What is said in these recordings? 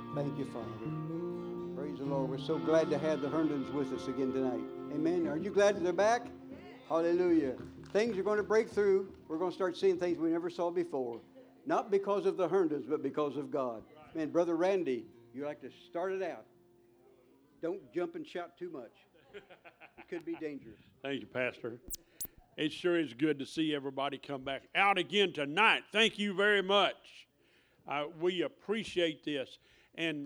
Thank you, Father. Praise the Lord. We're so glad to have the Herndons with us again tonight. Amen. Are you glad that they're back? Hallelujah. Things are going to break through. We're going to start seeing things we never saw before. Not because of the Herndons, but because of God. Man, Brother Randy, you like to start it out. Don't jump and shout too much. It could be dangerous. Thank you, Pastor. It sure is good to see everybody come back out again tonight. Thank you very much. We appreciate this. And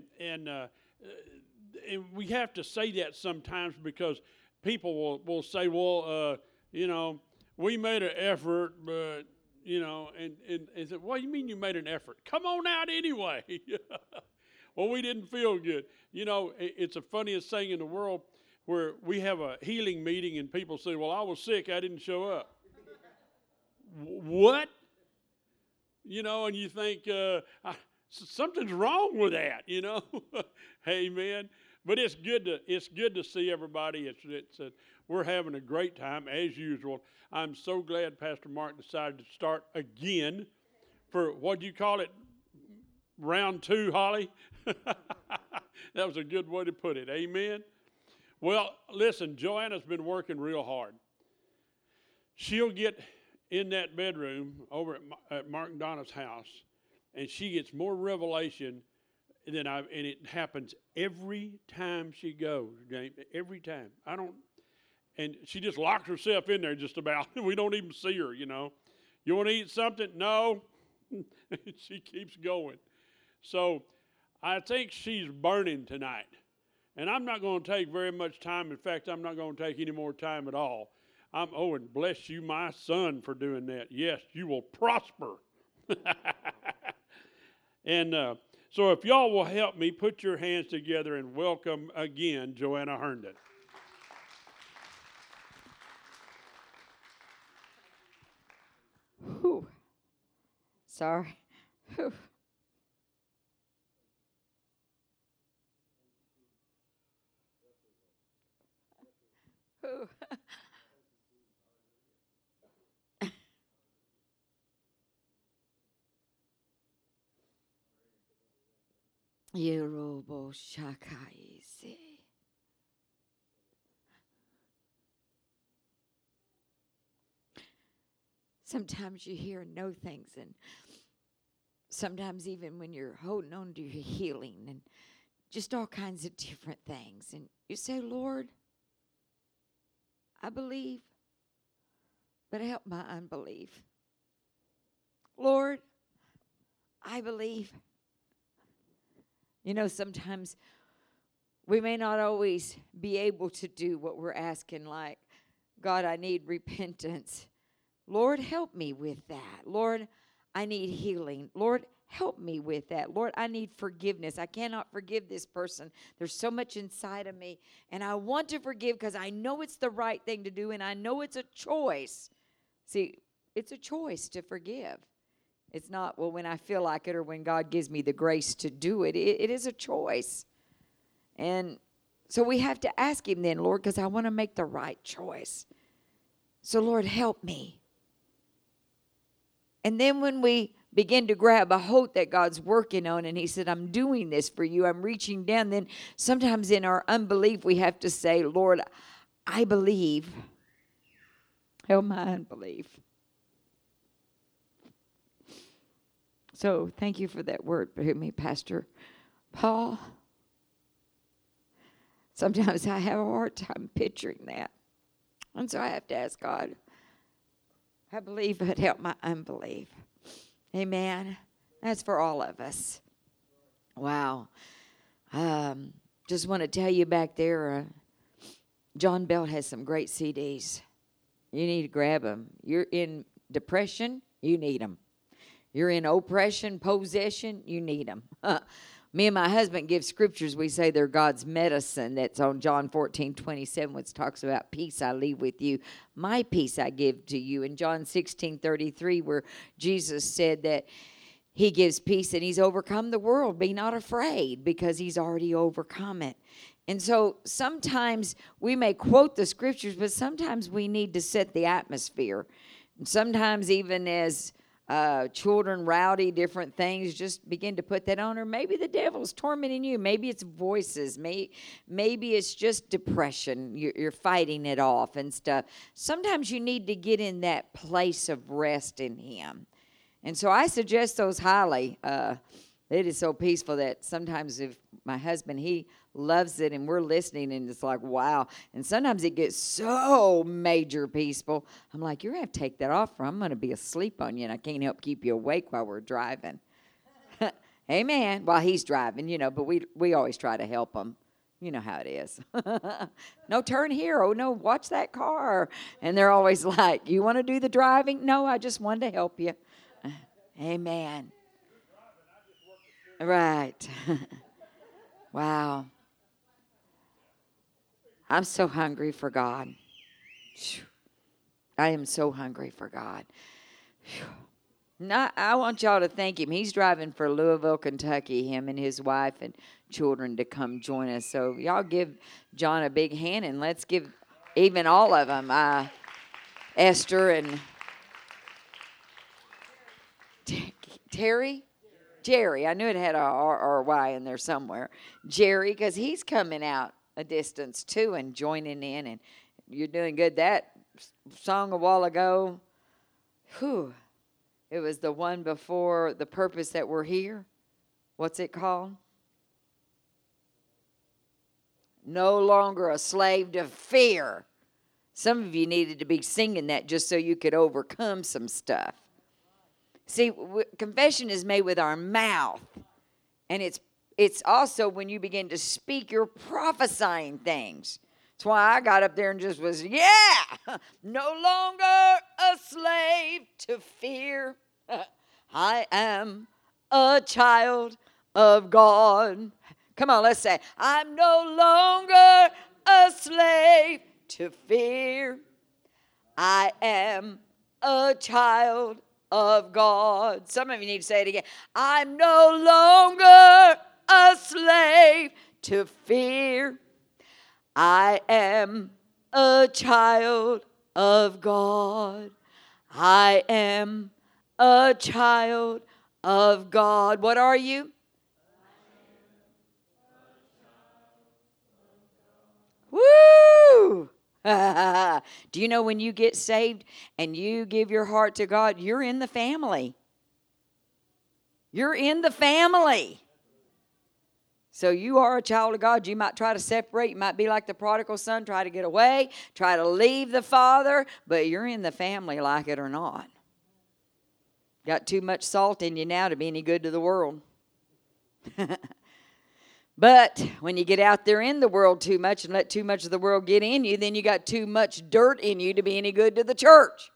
we have to say that sometimes because people will say, well, we made an effort, but, and say, what do you mean you made an effort? Come on out anyway. Well, we didn't feel good. It's the funniest thing in the world where we have a healing meeting and people say, well, I was sick, I didn't show up. What? And you think something's wrong with that, Amen. But it's good to see everybody. We're having a great time as usual. I'm so glad Pastor Mark decided to start again for, what do you call it, round 2, Holly? That was a good way to put it. Amen. Well, listen, Joanna's been working real hard. She'll get in that bedroom over at Mark and Donna's house, and she gets more revelation than and it happens every time she goes, James, every time. And she just locks herself in there just about. We don't even see her, You want to eat something? No. She keeps going. So I think she's burning tonight. And I'm not going to take very much time. In fact, I'm not going to take any more time at all. And bless you, my son, for doing that. Yes, you will prosper. And so if y'all will help me, put your hands together and welcome again Joanna Herndon. Whew. Sorry. Whew. Whew. Yerobo Shakaise. Sometimes you hear and know things, and sometimes even when you're holding on to your healing and just all kinds of different things, and you say, Lord, I believe, but help my unbelief. Lord, I believe. Sometimes we may not always be able to do what we're asking, like, God, I need repentance. Lord, help me with that. Lord, I need healing. Lord, help me with that. Lord, I need forgiveness. I cannot forgive this person. There's so much inside of me, and I want to forgive because I know it's the right thing to do, and I know it's a choice. See, it's a choice to forgive. It's not, well, when I feel like it or when God gives me the grace to do it. It is a choice. And so we have to ask him then, Lord, because I want to make the right choice. So, Lord, help me. And then when we begin to grab a hold that God's working on, and he said, I'm doing this for you, I'm reaching down, then sometimes in our unbelief we have to say, Lord, I believe. Help my unbelief. So thank you for that word for me, Pastor Paul. Sometimes I have a hard time picturing that. And so I have to ask God, I believe, but help my unbelief. Amen. That's for all of us. Wow. Just want to tell you back there, John Bell has some great CDs. You need to grab them. You're in depression, you need them. You're in oppression, possession, you need them. Me and my husband give scriptures. We say they're God's medicine. That's on John 14:27, which talks about peace I leave with you. My peace I give to you. In John 16:33, where Jesus said that he gives peace and he's overcome the world. Be not afraid, because he's already overcome it. And so sometimes we may quote the scriptures, but sometimes we need to set the atmosphere. And sometimes even as children rowdy, different things, just begin to put that on. Or maybe the devil's tormenting you. Maybe it's voices. Maybe it's just depression. You're fighting it off and stuff. Sometimes you need to get in that place of rest in Him. And so I suggest those highly. It is so peaceful that sometimes if my husband, he loves it and we're listening and it's like, wow. And sometimes it gets so major peaceful. I'm like, you're going to have to take that off or I'm going to be asleep on you and I can't help keep you awake while we're driving. Amen. While he's driving, but we always try to help him. You know how it is. No, turn here. Oh, no, watch that car. And they're always like, you want to do the driving? No, I just wanted to help you. Amen. Right. Wow. I'm so hungry for God. I am so hungry for God. Now, I want y'all to thank Him. He's driving for Louisville, Kentucky, him and his wife and children to come join us. So y'all give John a big hand, and let's give even all of them, Esther and Jerry. I knew it had a R or Y in there somewhere. Jerry, because he's coming out a distance too and joining in, and you're doing good. That song a while ago, it was the one before The Purpose That We're Here. What's it called? No longer a slave to fear. Some of you needed to be singing that just so you could overcome some stuff. See, confession is made with our mouth, and it's also when you begin to speak, you're prophesying things. That's why I got up there and just was, no longer a slave to fear. I am a child of God. Come on, let's say, I'm no longer a slave to fear. I am a child of God. Some of you need to say it again. I'm no longer a slave to fear. I am a child of God. I am a child of God. What are you? Woo! Do you know when you get saved and you give your heart to God, you're in the family. You're in the family. So you are a child of God. You might try to separate. You might be like the prodigal son, try to get away, try to leave the father, but you're in the family, like it or not. Got too much salt in you now to be any good to the world. But when you get out there in the world too much and let too much of the world get in you, then you got too much dirt in you to be any good to the church.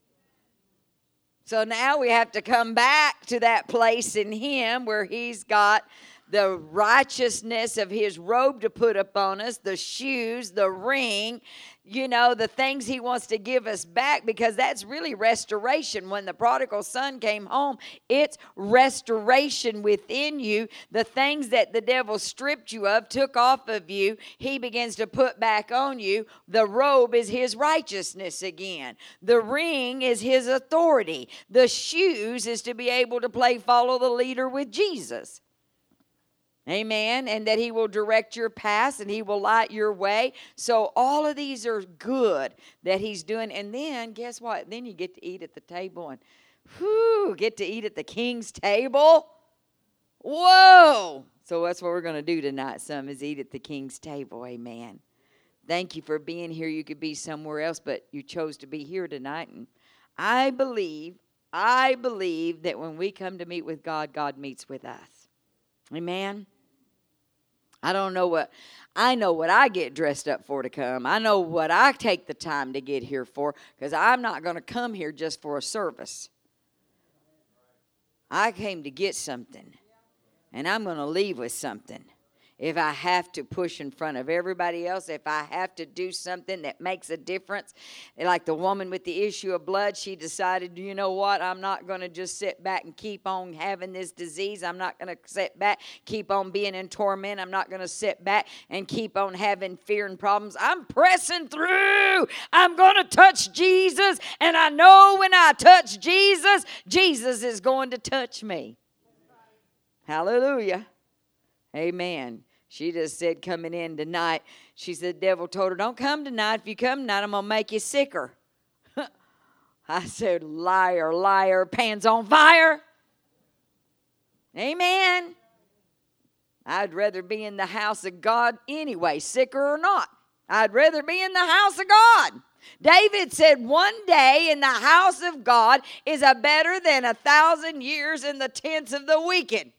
So now we have to come back to that place in Him where He's got the righteousness of His robe to put upon us, the shoes, the ring, the things He wants to give us back, because that's really restoration. When the prodigal son came home, it's restoration within you. The things that the devil stripped you of, took off of you, He begins to put back on you. The robe is His righteousness again. The ring is His authority. The shoes is to be able to follow the leader with Jesus. Amen. And that He will direct your paths and He will light your way. So all of these are good that He's doing. And then guess what? Then you get to eat at the table and get to eat at the King's table. Whoa. So that's what we're going to do tonight. Some is eat at the King's table. Amen. Thank you for being here. You could be somewhere else, but you chose to be here tonight. And I believe that when we come to meet with God, God meets with us. Amen. I know what I get dressed up for to come. I know what I take the time to get here for, because I'm not going to come here just for a service. I came to get something, and I'm going to leave with something. if I have to push in front of everybody else, if I have to do something that makes a difference, like the woman with the issue of blood, she decided, you know what, I'm not going to just sit back and keep on having this disease. I'm not going to sit back, keep on being in torment. I'm not going to sit back and keep on having fear and problems. I'm pressing through. I'm going to touch Jesus, and I know when I touch Jesus, Jesus is going to touch me. Hallelujah. Amen. She just said coming in tonight, she said the devil told her, don't come tonight. If you come tonight, I'm going to make you sicker. I said, liar, liar, pans on fire. Amen. I'd rather be in the house of God anyway, sicker or not. I'd rather be in the house of God. David said, one day in the house of God is a better than 1,000 years in the tents of the wicked.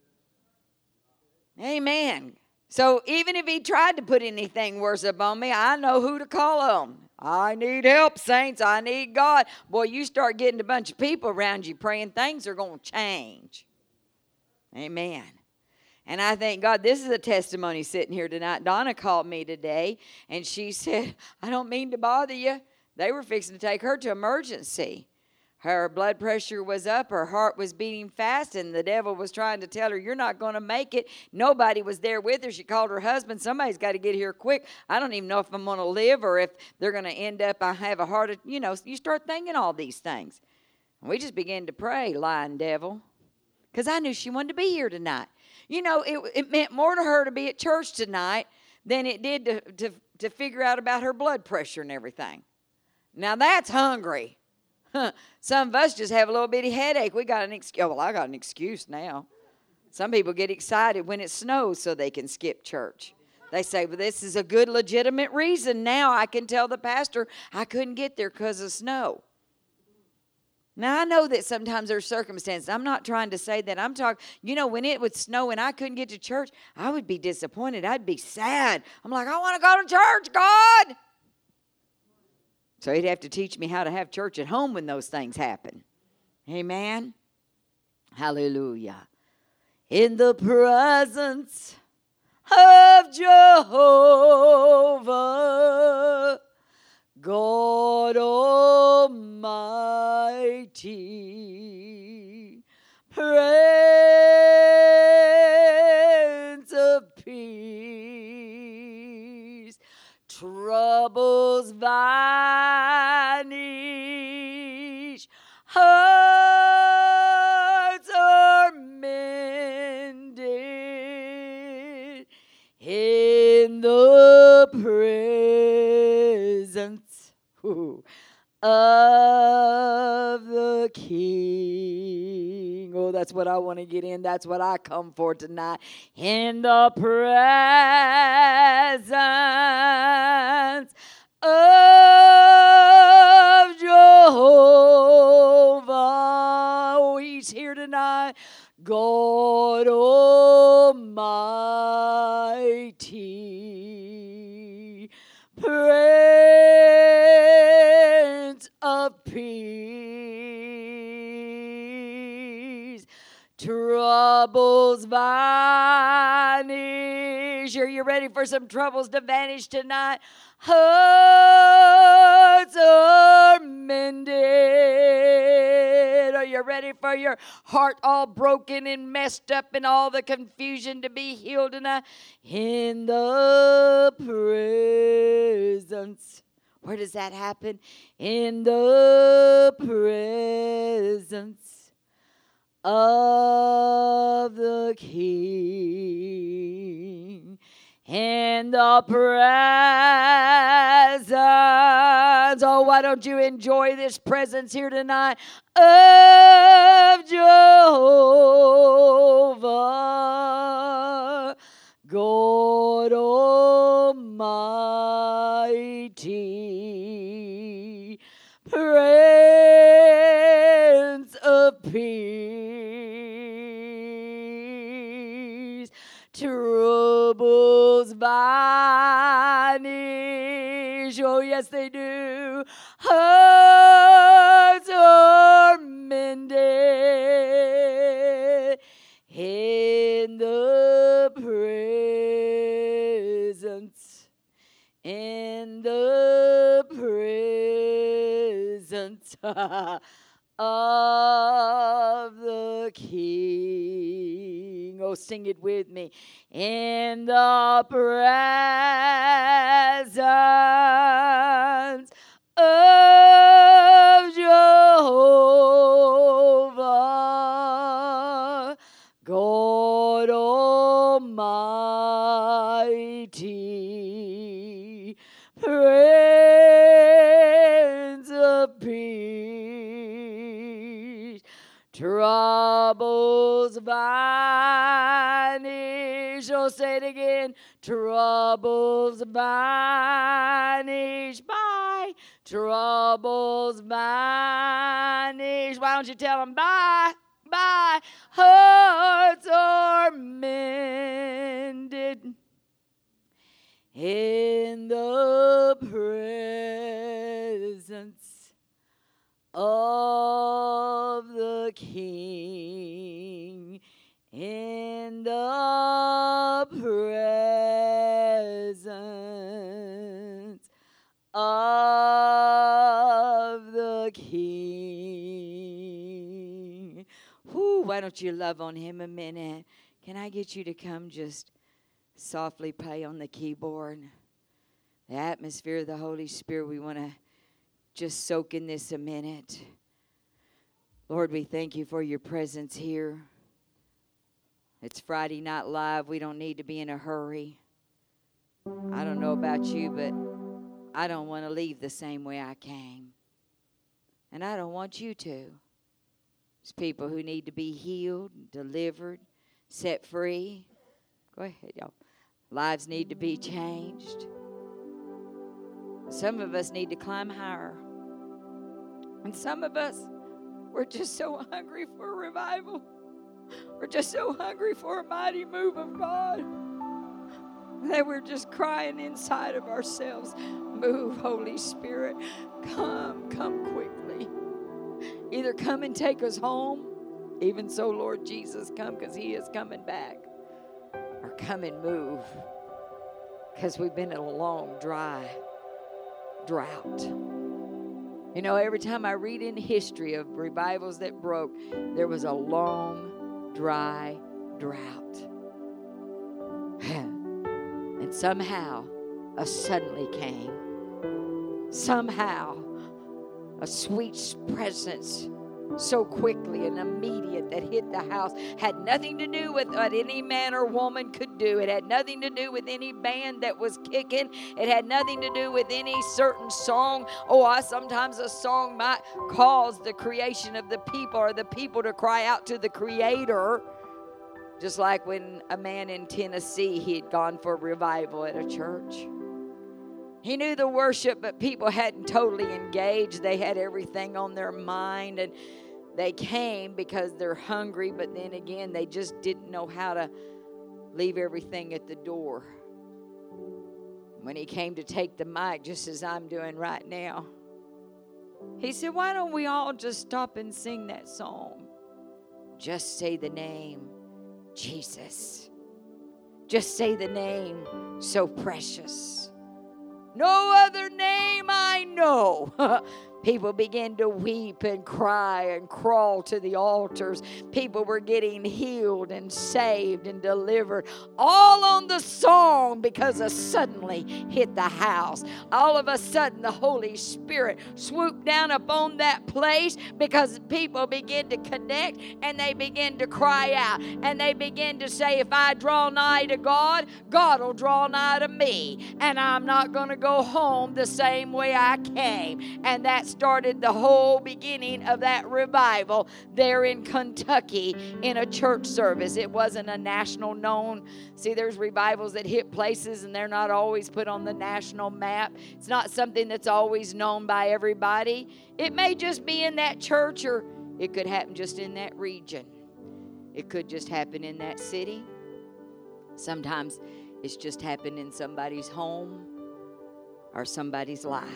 Amen. So even if he tried to put anything worse upon me, I know who to call on. I need help, saints. I need God. Boy, you start getting a bunch of people around you praying, things are going to change. Amen. And I thank God, this is a testimony sitting here tonight. Donna called me today, and she said, I don't mean to bother you. They were fixing to take her to emergency. Her blood pressure was up, her heart was beating fast, and the devil was trying to tell her, you're not going to make it. Nobody was there with her. She called her husband, somebody's got to get here quick. I don't even know if I'm going to live or if they're going to end up, I have a heart, you start thinking all these things. And we just began to pray, lying devil, because I knew she wanted to be here tonight. It meant more to her to be at church tonight than it did to figure out about her blood pressure and everything. Now that's hungry. Some of us just have a little bitty headache. We got an excuse. Oh, well, I got an excuse now. Some people get excited when it snows so they can skip church. They say, well, this is a good legitimate reason. Now I can tell the pastor I couldn't get there because of snow. Now, I know that sometimes there's circumstances. I'm not trying to say that. I'm talking, when it would snow and I couldn't get to church, I would be disappointed. I'd be sad. I'm like, I want to go to church, God. So he'd have to teach me how to have church at home when those things happen. Amen. Hallelujah. In the presence of Jehovah, God Almighty, Prince of Peace, troubles vanish, hearts are mended in the presence of the King. Oh, that's what I want to get in. That's what I come for tonight. In the presence of Jehovah. Oh, he's here tonight. God Almighty, Prince of Peace, troubles vanish. Are you ready for some troubles to vanish tonight? Hearts are mended. Are you ready for your heart all broken and messed up and all the confusion to be healed tonight? In the presence. Where does that happen? In the presence of the King. In the presence. Oh, why don't you enjoy this presence here tonight of Jehovah, God Almighty, Prince of Peace, troubles vanish. Oh, yes, they do. Hearts are mended in the presence of the King. Oh, sing it with me. In the presence of Jehovah, God Almighty, Prince of Peace, troubles vanish. Oh, say it again. Troubles vanish by. Troubles vanish. Why don't you tell them bye? Bye. Hearts are mended in the presence of the King. In the presence of the King. Whew, why don't you love on him a minute? Can I get you to come just softly play on the keyboard? The atmosphere of the Holy Spirit, we want to just soak in this a minute. Lord, we thank you for your presence here. It's Friday Night Live. We don't need to be in a hurry. I don't know about you, but I don't want to leave the same way I came. And I don't want you to. There's people who need to be healed, delivered, set free. Go ahead, y'all. Lives need to be changed. Some of us need to climb higher. And some of us, we're just so hungry for a revival. We're just so hungry for a mighty move of God that we're just crying inside of ourselves, move, Holy Spirit. Come quickly. Either come and take us home, even so, Lord Jesus, come because he is coming back. Or come and move because we've been in a long, dry drought. You know, every time I read in history of revivals that broke, there was a long, dry drought. And somehow, a suddenly came. Somehow, a sweet presence so quickly and immediate that hit the house. Had nothing to do with what any man or woman could do. It had nothing to do with any band that was kicking. It had nothing to do with any certain song. Sometimes a song might cause the creation of the people or the people to cry out to the Creator. Just like when a man in Tennessee, he had gone for revival at a church. He knew the worship, but people hadn't totally engaged. They had everything on their mind, and they came because they're hungry, but then again, they just didn't know how to leave everything at the door. When he came to take the mic, just as I'm doing right now, he said, why don't we all just stop and sing that song? Just say the name, Jesus. Just say the name, so precious. No other name I know. People began to weep and cry and crawl to the altars. People were getting healed and saved and delivered. All on the song because a suddenly hit the house. All of a sudden the Holy Spirit swooped down upon that place because people began to connect and they began to cry out. And they began to say, if I draw nigh to God, God will draw nigh to me. And I'm not going to go home the same way I came. And that's started the whole beginning of that revival there in Kentucky in a church service. It wasn't a national known. See, there's revivals that hit places and they're not always put on the national map. It's not something that's always known by everybody. It may just be in that church, or it could happen just in that region. It could just happen in that city. Sometimes it's just happened in somebody's home or somebody's life.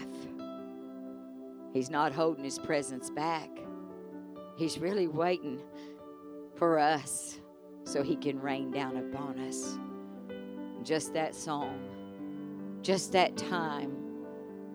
He's not holding his presence back. He's really waiting for us so he can rain down upon us. Just that song, just that time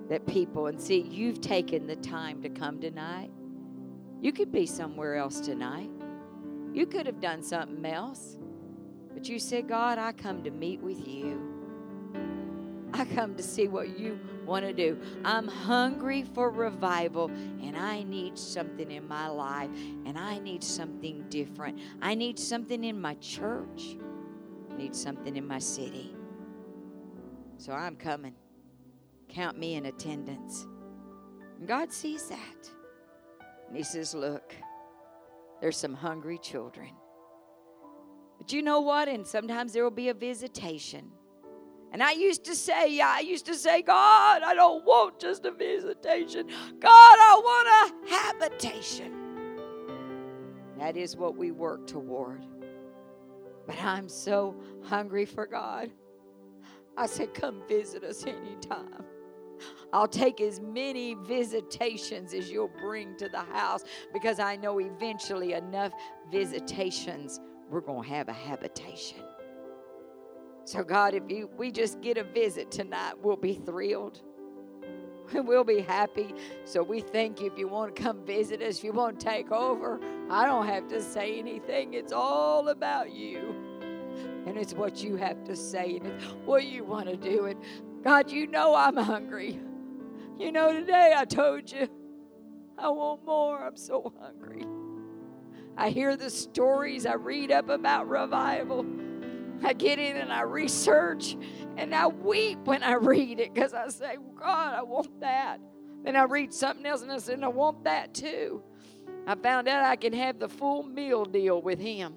that people, and see, you've taken the time to come tonight. You could be somewhere else tonight. You could have done something else. But you said, God, I come to meet with you. I come to see what you want to do. I'm hungry for revival, and I need something in my life, and I need something different. I need something in my church. I need something in my city. So I'm coming. Count me in attendance. And God sees that. And He says, look, there's some hungry children. But you know what? And sometimes there will be a visitation. And I used to say, God, I don't want just a visitation. God, I want a habitation. That is what we work toward. But I'm so hungry for God. I said, come visit us anytime. I'll take as many visitations as you'll bring to the house, because I know eventually enough visitations, we're going to have a habitation. So God, if we just get a visit tonight, we'll be thrilled. We'll be happy. So we thank you if you want to come visit us, if you want to take over. I don't have to say anything. It's all about you. And it's what you have to say, and it's what you want to do. And God, you know I'm hungry. You know, today I told you I want more. I'm so hungry. I hear the stories. I read up about revival. I get in and I research, and I weep when I read it, because I say, God, I want that. Then I read something else, and I said, I want that too. I found out I can have the full meal deal with Him.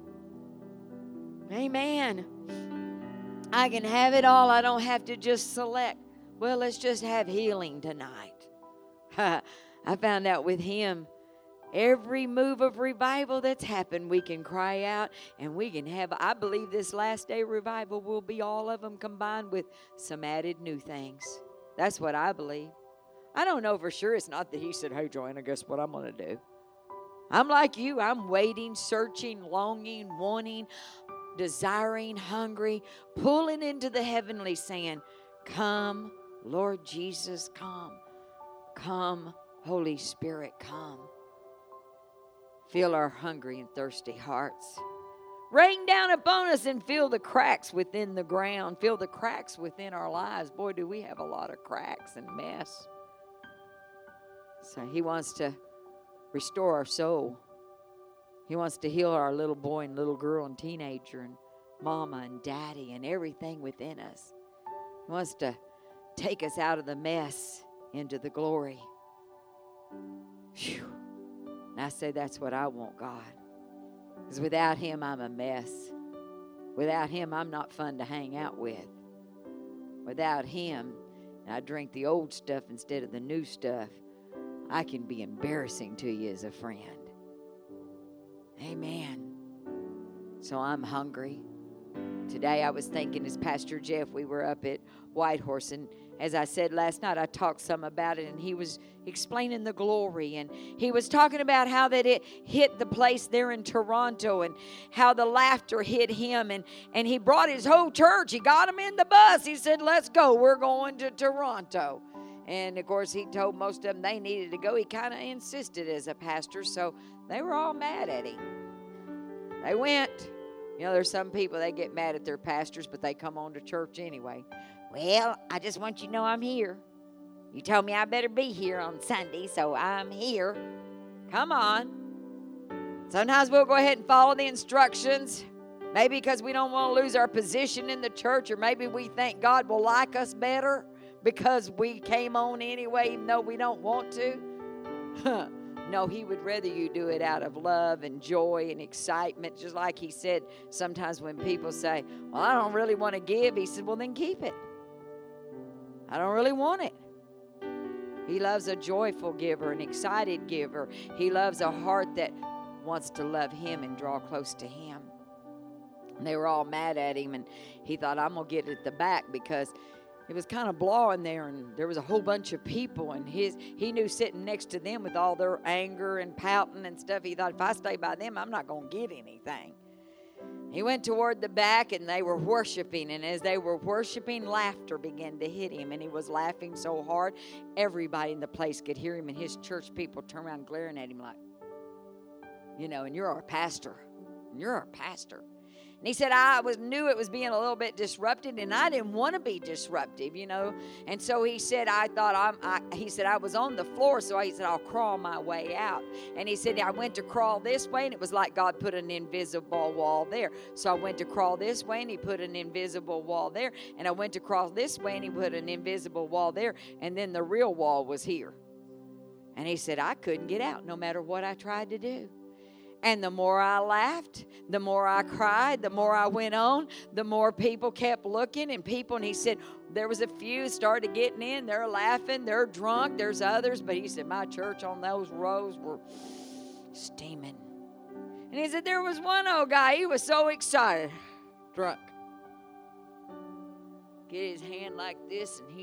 Amen. I can have it all. I don't have to just select, well, let's just have healing tonight. I found out with Him, every move of revival that's happened, we can cry out, and we can have, I believe this last day revival will be all of them combined with some added new things. That's what I believe. I don't know for sure. It's not that He said, hey, Joanna, guess what I'm going to do? I'm like you. I'm waiting, searching, longing, wanting, desiring, hungry, pulling into the heavenly, saying, come, Lord Jesus, come. Come, Holy Spirit, come. Fill our hungry and thirsty hearts. Rain down upon us and fill the cracks within the ground. Fill the cracks within our lives. Boy, do we have a lot of cracks and mess. So He wants to restore our soul. He wants to heal our little boy and little girl and teenager and mama and daddy and everything within us. He wants to take us out of the mess into the glory. Phew. And I say, that's what I want, God. Because without Him, I'm a mess. Without Him, I'm not fun to hang out with. Without Him, and I drink the old stuff instead of the new stuff, I can be embarrassing to you as a friend. Amen. So I'm hungry. Today I was thinking, as Pastor Jeff, we were up at Whitehorse, and as I said last night, I talked some about it, and he was explaining the glory, and he was talking about how that it hit the place there in Toronto, and how the laughter hit him, and he brought his whole church. He got them in the bus. He said, let's go. We're going to Toronto. And, of course, he told most of them they needed to go. He kind of insisted as a pastor, so they were all mad at him. They went. You know, there's some people, they get mad at their pastors, but they come on to church anyway. Well, I just want you to know I'm here. You told me I better be here on Sunday, so I'm here. Come on. Sometimes we'll go ahead and follow the instructions. Maybe because we don't want to lose our position in the church, or maybe we think God will like us better because we came on anyway, even though we don't want to. No, He would rather you do it out of love and joy and excitement. Just like He said, sometimes when people say, well, I don't really want to give, He said, well, then keep it. I don't really want it. He loves a joyful giver, an excited giver. He loves a heart that wants to love Him and draw close to Him. And they were all mad at him, and he thought, I'm going to get at the back, because it was kind of blowing there, and there was a whole bunch of people, and he knew sitting next to them with all their anger and pouting and stuff, he thought, if I stay by them, I'm not going to get anything. He went toward the back, and they were worshiping. And as they were worshiping, laughter began to hit him. And he was laughing so hard, everybody in the place could hear him. And his church people turned around glaring at him like, and you're our pastor. You're our pastor. And he said, I knew it was being a little bit disrupted, and I didn't want to be disruptive, And so he said, I was on the floor, so he said, I'll crawl my way out. And he said, I went to crawl this way, and it was like God put an invisible wall there. So I went to crawl this way, and he put an invisible wall there. And I went to crawl this way, and he put an invisible wall there. And then the real wall was here. And he said, I couldn't get out no matter what I tried to do. And the more I laughed, the more I cried, the more I went on, the more people kept looking and he said, there was a few started getting in, they're laughing, they're drunk, there's others, but he said, my church on those rows were steaming. And he said, there was one old guy, he was so excited, drunk. Get his hand like this, and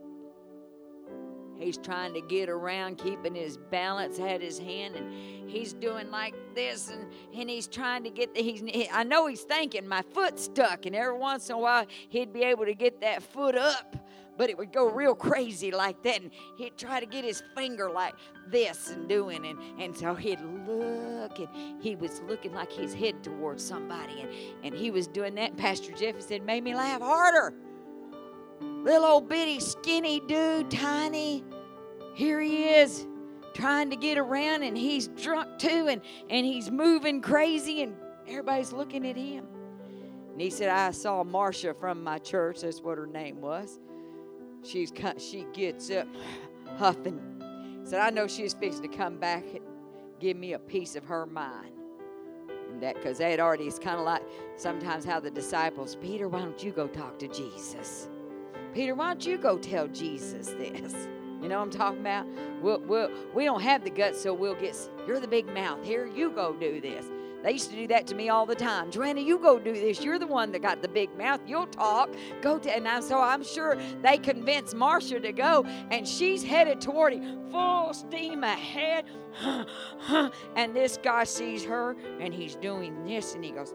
he's trying to get around, keeping his balance, had his hand, and he's doing like this, and he's trying to get I know he's thinking, my foot's stuck, and every once in a while, he'd be able to get that foot up, but it would go real crazy like that, and he'd try to get his finger like this and doing, and so he'd look, and he was looking like he's headed towards somebody, and he was doing that, and Pastor Jeff said, made me laugh harder. Little old bitty skinny dude, tiny. Here he is trying to get around, and he's drunk too, and he's moving crazy, and everybody's looking at him. And he said, I saw Marcia from my church. That's what her name was. She gets up huffing. He said, I know she's fixing to come back and give me a piece of her mind. And that because they had already, it's kind of like sometimes how the disciples, Peter, why don't you go talk to Jesus? Peter, why don't you go tell Jesus this? You know what I'm talking about? We don't have the guts, so we'll get, you're the big mouth. Here, you go do this. They used to do that to me all the time. Joanna, you go do this. You're the one that got the big mouth. You'll talk. So I'm sure they convinced Marcia to go, and she's headed toward him, full steam ahead. And this guy sees her, and he's doing this, and he goes,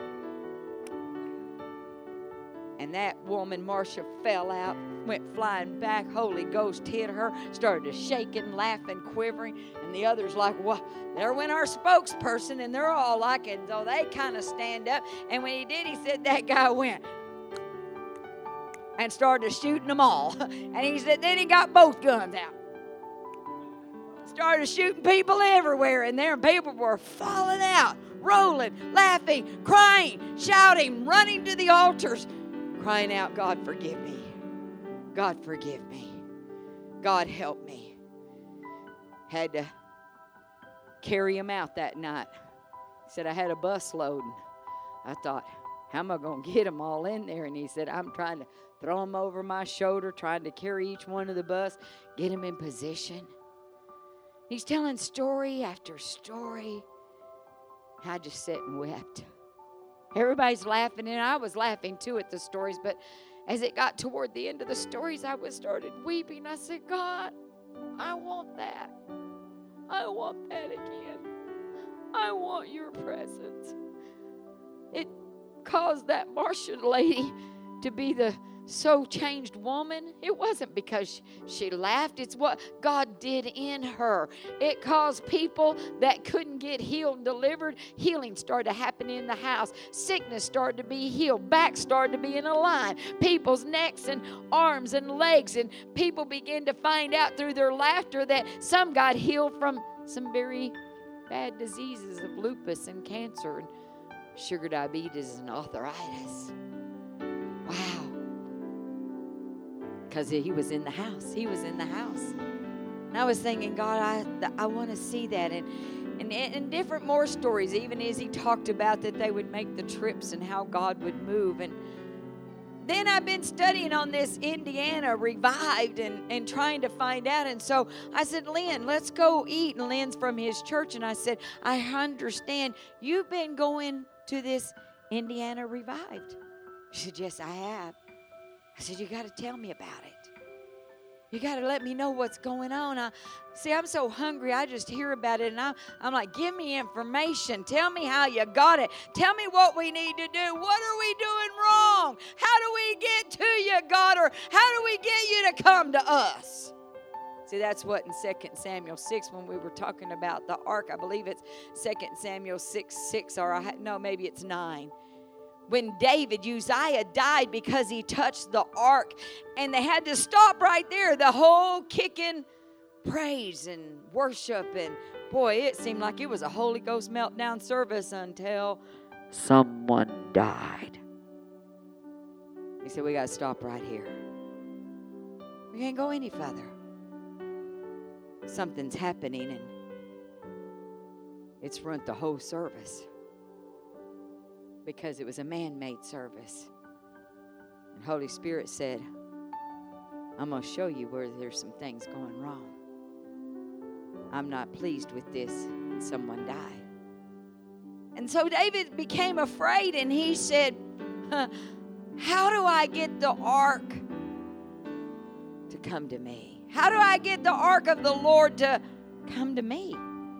and that woman, Marcia, fell out, went flying back. Holy Ghost hit her, started shaking, laughing, quivering. And the others like, well, there went our spokesperson. And they're all like it. So they kind of stand up. And when he did, he said that guy went and started shooting them all. And he said then he got both guns out. Started shooting people everywhere. And there people were falling out, rolling, laughing, crying, shouting, running to the altars, crying out, God, forgive me. God, forgive me. God, help me. Had to carry him out that night. He said, I had a bus load. I thought, how am I going to get them all in there? And he said, I'm trying to throw them over my shoulder, trying to carry each one of the bus, get them in position. He's telling story after story. I just sat and wept. Everybody's laughing, and I was laughing too at the stories, but as it got toward the end of the stories, I started weeping. I said, God, I want that. I want that again. I want your presence. It caused that Marcia lady to be the so changed woman. It wasn't because she laughed. It's what God did in her. It caused people that couldn't get healed and delivered. Healing started to happen in the house. Sickness started to be healed. Back started to be in a line. People's necks and arms and legs. And people began to find out through their laughter that some got healed from some very bad diseases of lupus and cancer and sugar diabetes and arthritis. Wow. Because he was in the house. He was in the house. And I was thinking, God, I want to see that. And different more stories, even as he talked about that they would make the trips and how God would move. And then I've been studying on this Indiana Revived and trying to find out. And so I said, Lynn, let's go eat. And Lynn's from his church. And I said, I understand you've been going to this Indiana Revived. She said, yes, I have. I said, you got to tell me about it. You got to let me know what's going on. See, I'm so hungry. I just hear about it, and I'm like, give me information. Tell me how you got it. Tell me what we need to do. What are we doing wrong? How do we get to you, God? Or how do we get you to come to us? See, that's what in 2 Samuel 6, when we were talking about the ark, I believe it's 2 Samuel 6, or no, maybe it's 9. When Uzziah died because he touched the ark, and they had to stop right there. The whole kicking praise and worship, and boy, it seemed like it was a Holy Ghost meltdown service until someone died. He said, we got to stop right here. We can't go any further. Something's happening, and it's ruined the whole service. Because it was a man-made service. And Holy Spirit said, I'm going to show you where there's some things going wrong. I'm not pleased with this. And someone died. And so David became afraid, and he said, how do I get the ark to come to me? How do I get the ark of the Lord to come to me?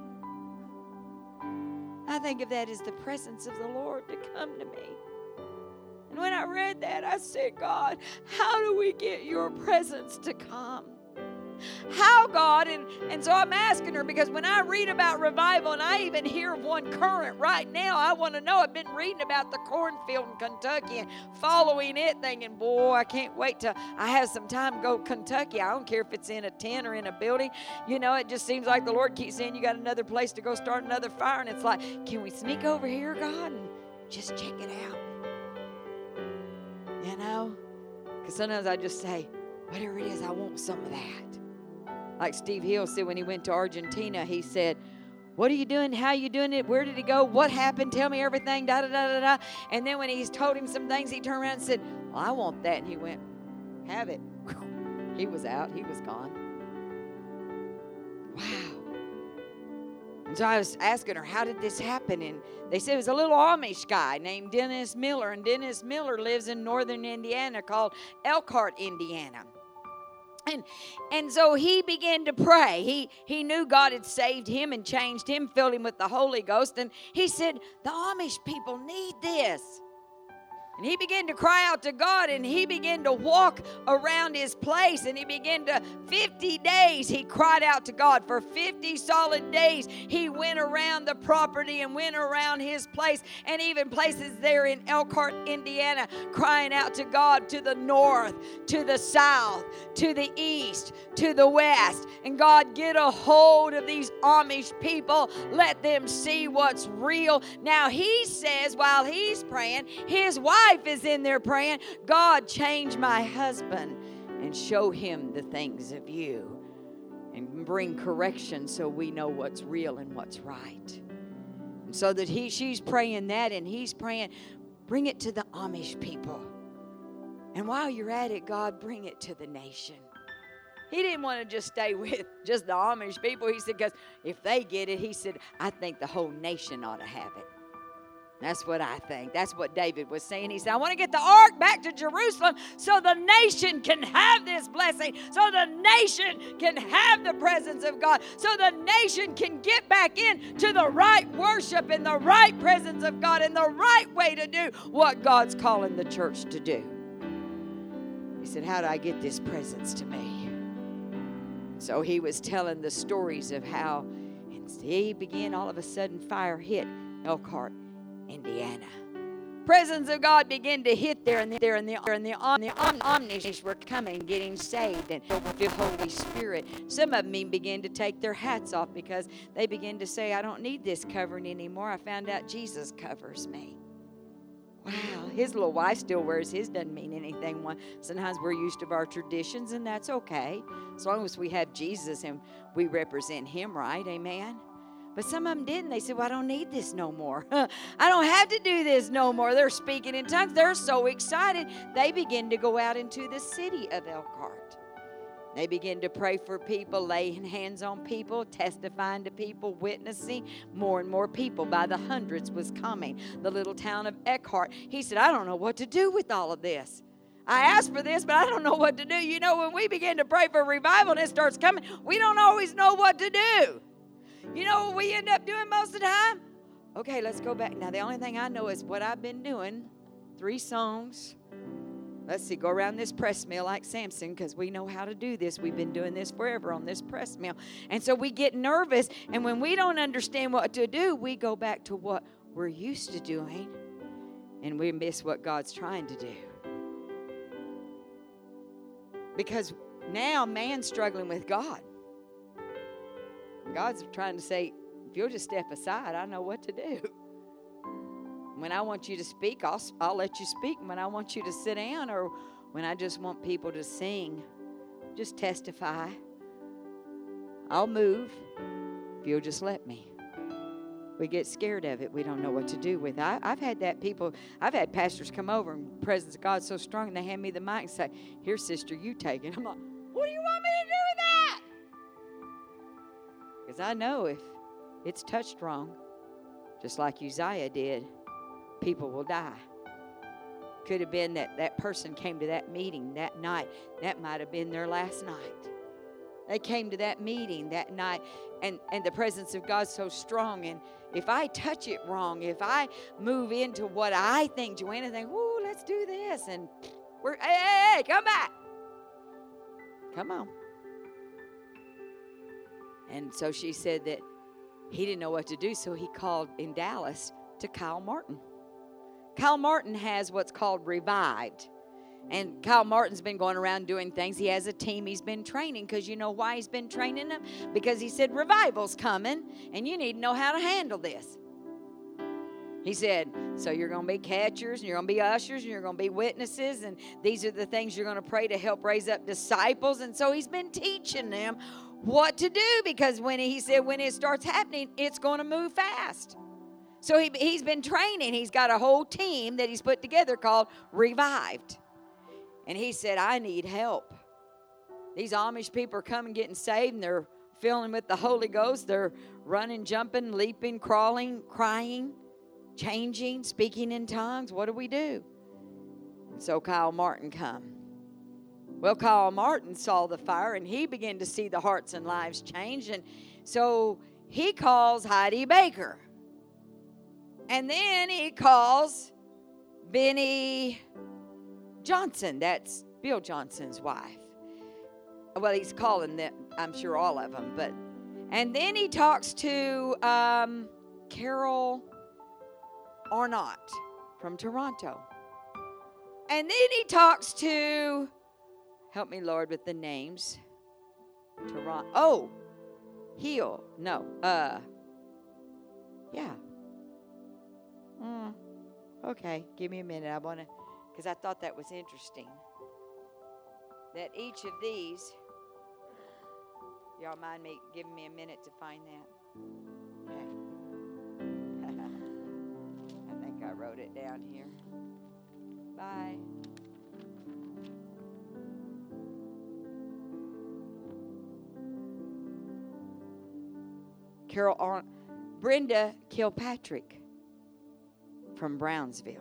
I think of that as the presence of the Lord to come to me. And when I read that, I said, God, how do we get your presence to come? How, God? And so I'm asking her, because when I read about revival, and I even hear of one current right now, I want to know. I've been reading about the cornfield in Kentucky and following it, thinking, boy, I can't wait till I have some time to go to Kentucky. I don't care if it's in a tent or in a building. You know, it just seems like the Lord keeps saying, you got another place to go start another fire. And it's like, can we sneak over here, God, and just check it out? You know? Because sometimes I just say, whatever it is, I want some of that. Like Steve Hill said when he went to Argentina, he said, what are you doing? How are you doing it? Where did he go? What happened? Tell me everything, da-da-da-da-da. And then when he's told him some things, he turned around and said, well, I want that. And he went, have it. He was out. He was gone. Wow. And so I was asking her, how did this happen? And they said it was a little Amish guy named Dennis Miller. And Dennis Miller lives in northern Indiana called Elkhart, Indiana. And so he began to pray. He knew God had saved him and changed him, filled him with the Holy Ghost. And he said, the Amish people need this. And he began to cry out to God, and he began to walk around his place, and he began to, 50 days he cried out to God. For 50 solid days he went around the property and went around his place, and even places there in Elkhart, Indiana, crying out to God, to the north, to the south, to the east, to the west. And God, get a hold of these Amish people. Let them see what's real. Now he says, while he's praying, his wife is in there praying, God, change my husband and show him the things of you and bring correction so we know what's real and what's right. And so that she's praying that, and he's praying, bring it to the Amish people. And while you're at it, God, bring it to the nation. He didn't want to just stay with just the Amish people. He said, because if they get it, he said, I think the whole nation ought to have it. That's what I think. That's what David was saying. He said, I want to get the ark back to Jerusalem so the nation can have this blessing, so the nation can have the presence of God, so the nation can get back into the right worship and the right presence of God and the right way to do what God's calling the church to do. He said, how do I get this presence to me? So he was telling the stories of how, and he began, all of a sudden fire hit Elkhart, Indiana. Presence of God began to hit there, and the Amish were coming, getting saved, and the Holy Spirit. Some of them began to take their hats off because they began to say, I don't need this covering anymore. I found out Jesus covers me. Wow, his little wife still wears his, doesn't mean anything. Sometimes we're used to our traditions, and that's okay. As long as we have Jesus and we represent him right, amen? But some of them didn't. They said, well, I don't need this no more. I don't have to do this no more. They're speaking in tongues. They're so excited. They begin to go out into the city of Elkhart. They begin to pray for people, laying hands on people, testifying to people, witnessing. More and more people by the hundreds was coming. The little town of Elkhart. He said, I don't know what to do with all of this. I asked for this, but I don't know what to do. You know, when we begin to pray for revival and it starts coming, we don't always know what to do. You know what we end up doing most of the time? Okay, let's go back. Now, the only thing I know is what I've been doing. 3 songs. Let's see, go around this press mill like Samson, because we know how to do this. We've been doing this forever on this press mill. And so we get nervous, and when we don't understand what to do, we go back to what we're used to doing, and we miss what God's trying to do. Because now man's struggling with God. God's trying to say, if you'll just step aside, I know what to do. When I want you to speak, I'll let you speak. When I want you to sit down, or when I just want people to sing, just testify. I'll move if you'll just let me. We get scared of it. We don't know what to do with it. I've had pastors come over, and the presence of God's so strong, and they hand me the mic and say, here, sister, you take it. I'm like, what do you want me to do with that? Because I know if it's touched wrong, just like Uzziah did, people will die. Could have been that person came to that meeting that night. That might have been their last night. They came to that meeting that night, and the presence of God's so strong. And if I touch it wrong, if I move into what I think, Joanna thinks, ooh, let's do this, and hey, come back. Come on. And so she said that he didn't know what to do, so he called in Dallas to Kyle Martin. Kyle Martin has what's called Revived. And Kyle Martin's been going around doing things. He has a team he's been training, because you know why he's been training them? Because he said, revival's coming, and you need to know how to handle this. He said, so you're going to be catchers, and you're going to be ushers, and you're going to be witnesses, and these are the things you're going to pray to help raise up disciples. And so he's been teaching them what to do, because when he said when it starts happening, it's going to move fast. So he's been training. He's got a whole team that he's put together called Revived. And he said, I need help. These Amish people are coming, getting saved, and they're filling with the Holy Ghost. They're running, jumping, leaping, crawling, crying, changing, speaking in tongues. What do we do? And so Kyle Martin come. Well, Kyle Martin saw the fire, and he began to see the hearts and lives change. And so he calls Heidi Baker. And then he calls Benny Johnson. That's Bill Johnson's wife. Well, he's calling them, I'm sure, all of them. And then he talks to Carol Arnott from Toronto. And then he talks to, help me, Lord, with the names. Toronto. Oh, Heel. No. Yeah. Okay, give me a minute. I want to, because I thought that was interesting. That each of these, y'all mind me giving me a minute to find that? Okay. I think I wrote it down here. Bye. Brenda Kilpatrick from Brownsville.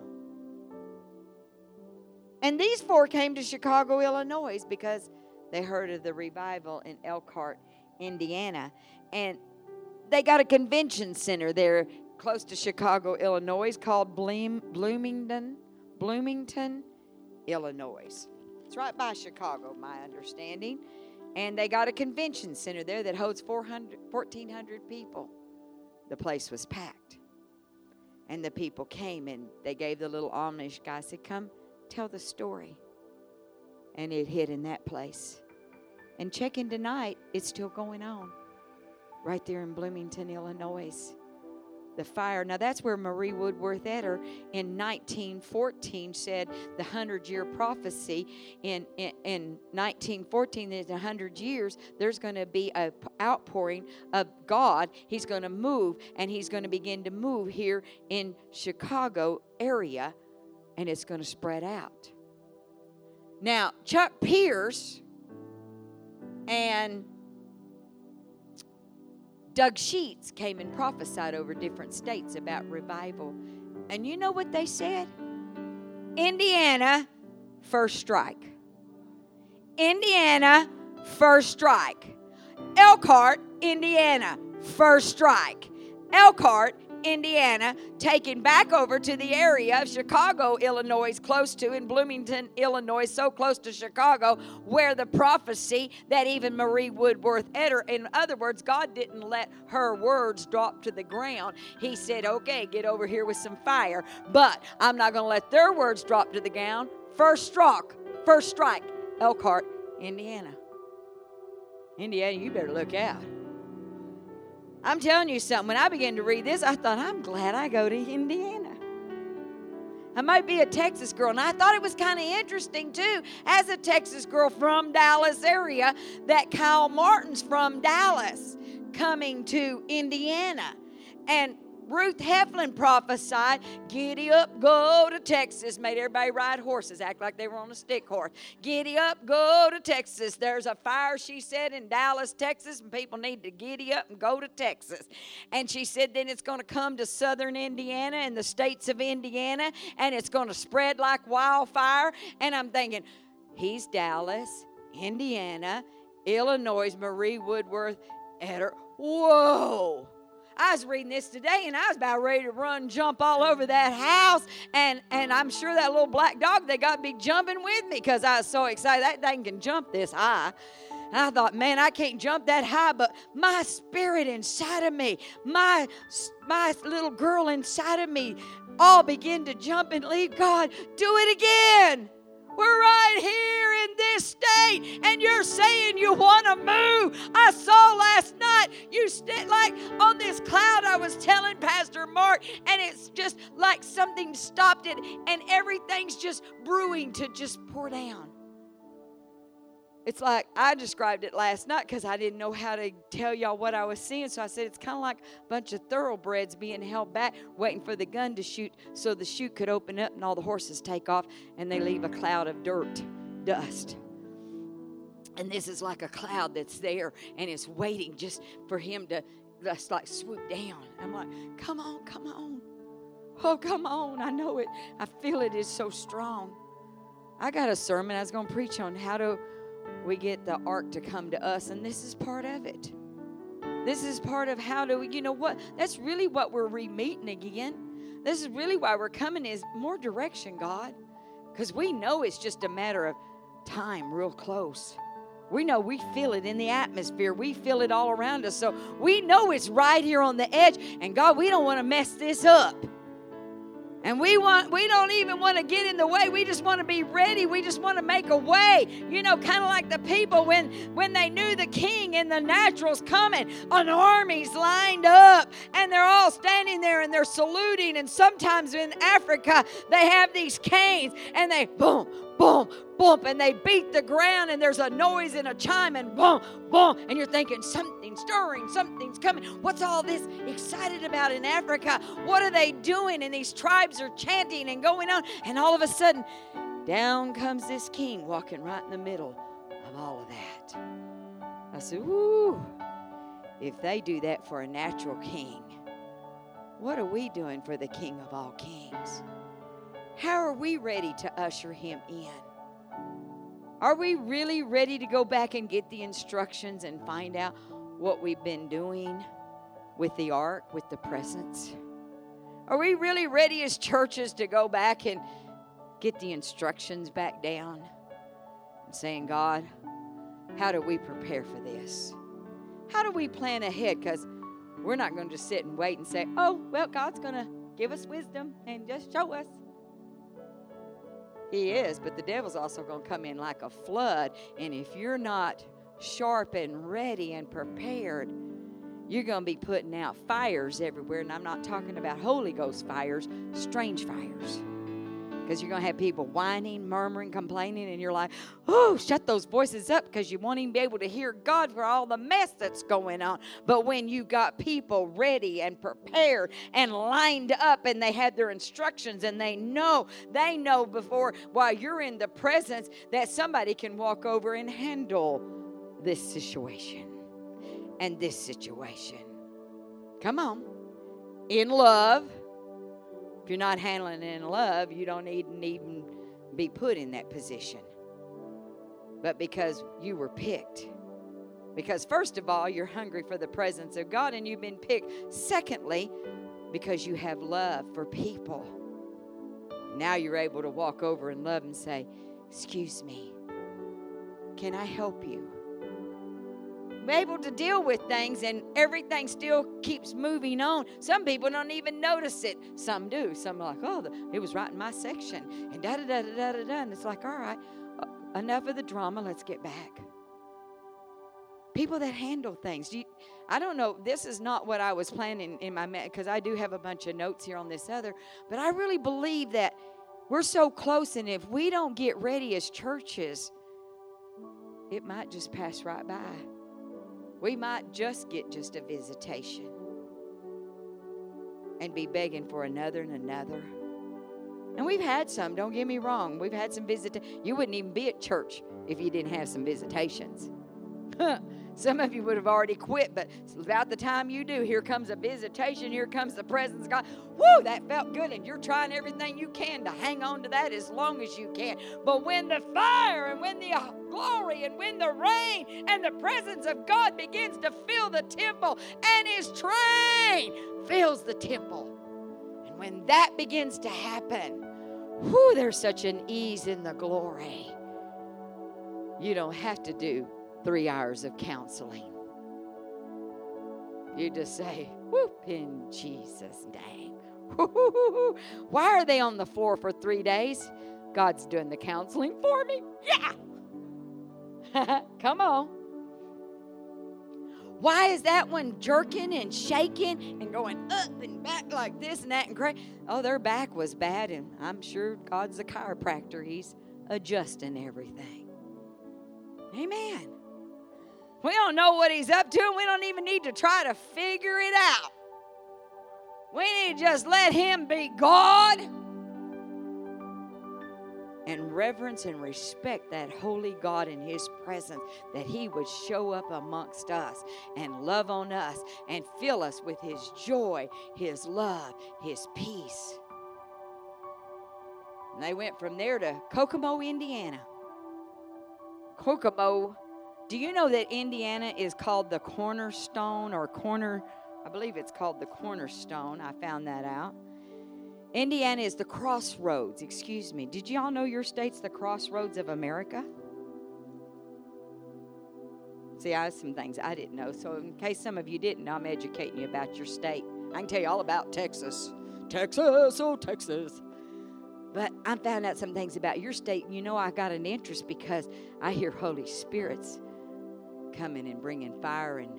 And these 4 came to Chicago, Illinois, because they heard of the revival in Elkhart, Indiana. And they got a convention center there close to Chicago, Illinois, called Bloomington, Illinois. It's right by Chicago, my understanding. And they got a convention center there that holds 1,400 people. The place was packed. And the people came, and they gave the little Amish guy, said, come tell the story. And it hit in that place. And check in tonight, it's still going on. Right there in Bloomington, Illinois. The fire. Now that's where Marie Woodworth Etter in 1914 said the 100-year prophecy. In 1914, in 100 years, there's going to be an outpouring of God. He's going to move, and he's going to begin to move here in Chicago area, and it's going to spread out. Now, Chuck Pierce and Doug Sheets came and prophesied over different states about revival. And you know what they said? Indiana, first strike. Indiana, first strike. Elkhart, Indiana, first strike. Elkhart, Indiana, taken back over to the area of Chicago, Illinois, close to, in Bloomington, Illinois, so close to Chicago, where the prophecy that even Marie Woodworth Etter, in other words, God didn't let her words drop to the ground. He said, okay, get over here with some fire, but I'm not going to let their words drop to the ground. First strike, Elkhart, Indiana. Indiana, you better look out. I'm telling you something. When I began to read this, I thought, I'm glad I go to Indiana. I might be a Texas girl. And I thought it was kind of interesting, too, as a Texas girl from Dallas area, that Kyle Martin's from Dallas coming to Indiana. And Ruth Heflin prophesied, giddy up, go to Texas. Made everybody ride horses, act like they were on a stick horse. Giddy up, go to Texas. There's a fire, she said, in Dallas, Texas, and people need to giddy up and go to Texas. And she said then it's going to come to southern Indiana and the states of Indiana, and it's going to spread like wildfire. And I'm thinking, he's Dallas, Indiana, Illinois, Marie Woodworth Etter. Whoa! I was reading this today, and I was about ready to run, jump all over that house, and I'm sure that little black dog, they got to be jumping with me because I was so excited. That thing can jump this high. And I thought, man, I can't jump that high, but my spirit inside of me, my little girl inside of me, all begin to jump and leave. God, do it again. We're right here in this state, and you're saying you want to move. I saw last night you like on this cloud I was telling Pastor Mark, and it's just like something stopped it, and everything's just brewing to just pour down. It's like I described it last night because I didn't know how to tell y'all what I was seeing. So I said it's kind of like a bunch of thoroughbreds being held back, waiting for the gun to shoot so the chute could open up and all the horses take off and they leave a cloud of dirt, dust. And this is like a cloud that's there and it's waiting just for him to just like swoop down. I'm like, come on, come on. Oh, come on. I know it. I feel it is so strong. I got a sermon I was going to preach on how to we get the ark to come to us, and this is part of it. This is part of how do we, you know what? That's really what we're re-meeting again. This is really why we're coming is more direction, God. Because we know it's just a matter of time real close. We know we feel it in the atmosphere. We feel it all around us. So we know it's right here on the edge. And God, we don't want to mess this up. And we don't even want to get in the way. We just want to be ready. We just want to make a way. You know, kind of like the people when they knew the king and the natural's coming. An army's lined up. And they're all standing there and they're saluting. And sometimes in Africa, they have these canes. And they boom, boom, boom. And they beat the ground. And there's a noise and a chime. And boom, boom. And you're thinking, something's stirring. Something's coming. What's all this excited about in Africa? What are they doing? And these tribes are chanting and going on, and all of a sudden down comes this king walking right in the middle of all of that. I said, ooh, if they do that for a natural king, what are we doing for the King of all kings? How are we ready to usher him in? Are we really ready to go back and get the instructions and find out what we've been doing with the ark, with the presence? Are we really ready as churches to go back and get the instructions back down and saying, God, how do we prepare for this? How do we plan ahead? Because we're not going to just sit and wait and say, oh, well, God's going to give us wisdom and just show us. He is, but the devil's also going to come in like a flood. And if you're not sharp and ready and prepared, you're going to be putting out fires everywhere. And I'm not talking about Holy Ghost fires, strange fires. Because you're going to have people whining, murmuring, complaining, and you're like, oh, shut those voices up because you won't even be able to hear God for all the mess that's going on. But when you got people ready and prepared and lined up and they had their instructions and they know before while you're in the presence that somebody can walk over and handle this situation and this situation. Come on. In love. If you're not handling it in love, you don't even be put in that position, but because you were picked. Because first of all, you're hungry for the presence of God and you've been picked. Secondly, because you have love for people. Now you're able to walk over and love and say, excuse me, can I help you? I'm able to deal with things and everything still keeps moving on. Some people don't even notice it. Some do. Some are like, oh, it was right in my section. And da-da-da-da-da-da-da. And it's like, all right, enough of the drama. Let's get back. People that handle things. I don't know. This is not what I was planning in my, because I do have a bunch of notes here on this other. But I really believe that we're so close, and if we don't get ready as churches, it might just pass right by. We might just get just a visitation and be begging for another and another. And we've had some, don't get me wrong. We've had some visitations. You wouldn't even be at church if you didn't have some visitations. Some of you would have already quit, but about the time you do, here comes a visitation, here comes the presence of God. Woo, that felt good, and you're trying everything you can to hang on to that as long as you can. But when the fire and when the glory and when the rain and the presence of God begins to fill the temple and His train fills the temple, and when that begins to happen, whoo, there's such an ease in the glory. You don't have to do 3 hours of counseling. You just say, whoop, in Jesus' name. Why are they on the floor for 3 days? God's doing the counseling for me. Yeah. Come on. Why is that one jerking and shaking and going up and back like this and that and great? Oh, their back was bad, and I'm sure God's a chiropractor. He's adjusting everything. Amen. We don't know what He's up to, and we don't even need to try to figure it out. We need to just let Him be God and reverence and respect that holy God in His presence, that He would show up amongst us and love on us and fill us with His joy, His love, His peace. And they went from there to Kokomo, Indiana. Kokomo. Do you know that Indiana is called the cornerstone I believe it's called the cornerstone. I found that out. Indiana is the crossroads, excuse me. Did y'all know your state's the crossroads of America? See, I have some things I didn't know. So in case some of you didn't know, I'm educating you about your state. I can tell you all about Texas. Texas, oh Texas. But I found out some things about your state. You know, I got an interest because I hear Holy Spirit's coming and bringing fire and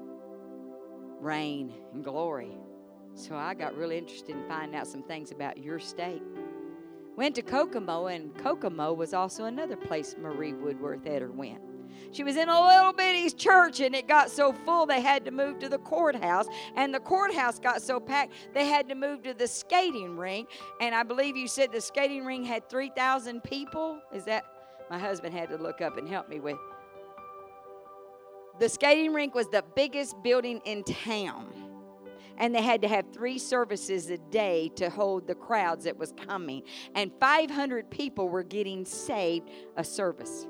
rain and glory. So I got really interested in finding out some things about your state. Went to Kokomo, and Kokomo was also another place Marie Woodworth Eder went. She was in a little bitty church, and it got so full they had to move to the courthouse, and the courthouse got so packed they had to move to the skating rink, and I believe you said the skating rink had 3,000 people. Is that? My husband had to look up and help me with. The skating rink was the biggest building in town, and they had to have 3 services a day to hold the crowds that was coming, and 500 people were getting saved a service.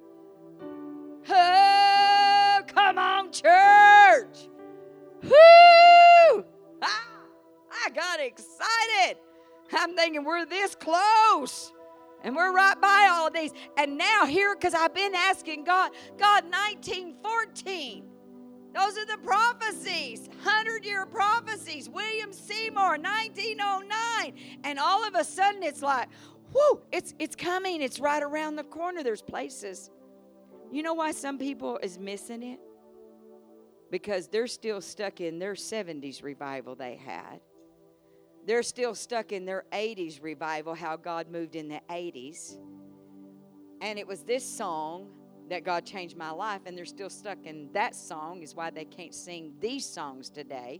Oh, come on, church! Woo! I got excited. I'm thinking we're this close. And we're right by all of these. And now here, because I've been asking God, 1914. Those are the prophecies. 100-year prophecies. William Seymour, 1909. And all of a sudden it's like, whoo, it's coming. It's right around the corner. There's places. You know why some people is missing it? Because they're still stuck in their 70s revival they had. They're still stuck in their 80s revival, how God moved in the 80s. And it was this song that God changed my life, and they're still stuck in that song, is why they can't sing these songs today.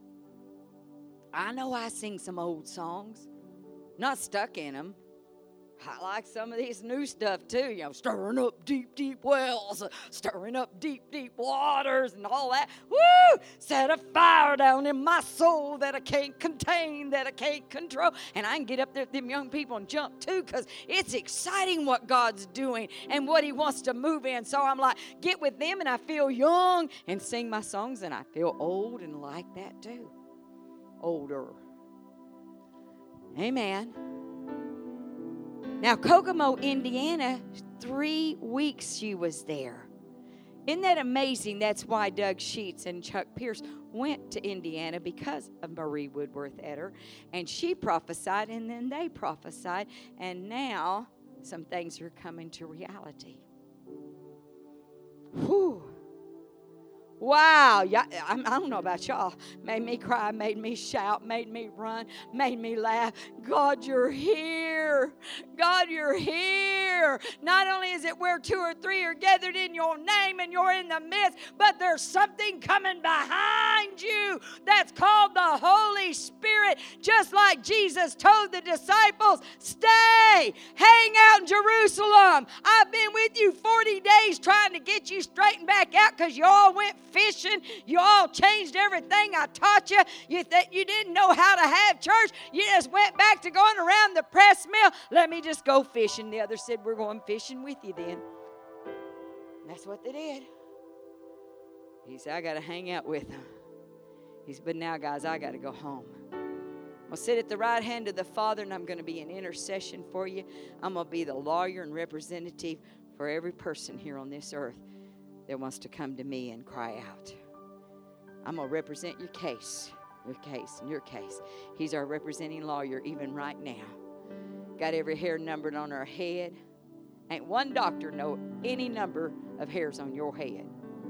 I know I sing some old songs, not stuck in them. I like some of these new stuff too, stirring up deep, deep wells, stirring up deep, deep waters and all that. Woo! Set a fire down in my soul that I can't contain, that I can't control. And I can get up there with them young people and jump too, because it's exciting what God's doing and what He wants to move in. So I'm like, get with them and I feel young and sing my songs, and I feel old and like that too. Older. Amen. Now, Kokomo, Indiana, 3 weeks she was there. Isn't that amazing? That's why Doug Sheets and Chuck Pierce went to Indiana, because of Marie Woodworth Etter. And she prophesied, and then they prophesied. And now some things are coming to reality. Whew. Wow, yeah, I don't know about y'all. Made me cry, made me shout, made me run, made me laugh. God, you're here. God, you're here. Not only is it where 2 or 3 are gathered in your name and you're in the midst, but there's something coming behind you that's called the Holy Spirit. Just like Jesus told the disciples, stay, hang out in Jerusalem. I've been with you 40 days trying to get you straightened back out because you all went fishing. You all changed everything I taught you. You didn't know how to have church. You just went back to going around the press mill. Let me just go fishing. The others said, we're going fishing with you then. And that's what they did. He said, I got to hang out with them. He said, but now, guys, I got to go home. I'm going to sit at the right hand of the Father, and I'm going to be an intercession for you. I'm going to be the lawyer and representative for every person here on this earth that wants to come to me and cry out. I'm going to represent your case, and your case. He's our representing lawyer even right now. Got every hair numbered on our head. Ain't one doctor know any number of hairs on your head.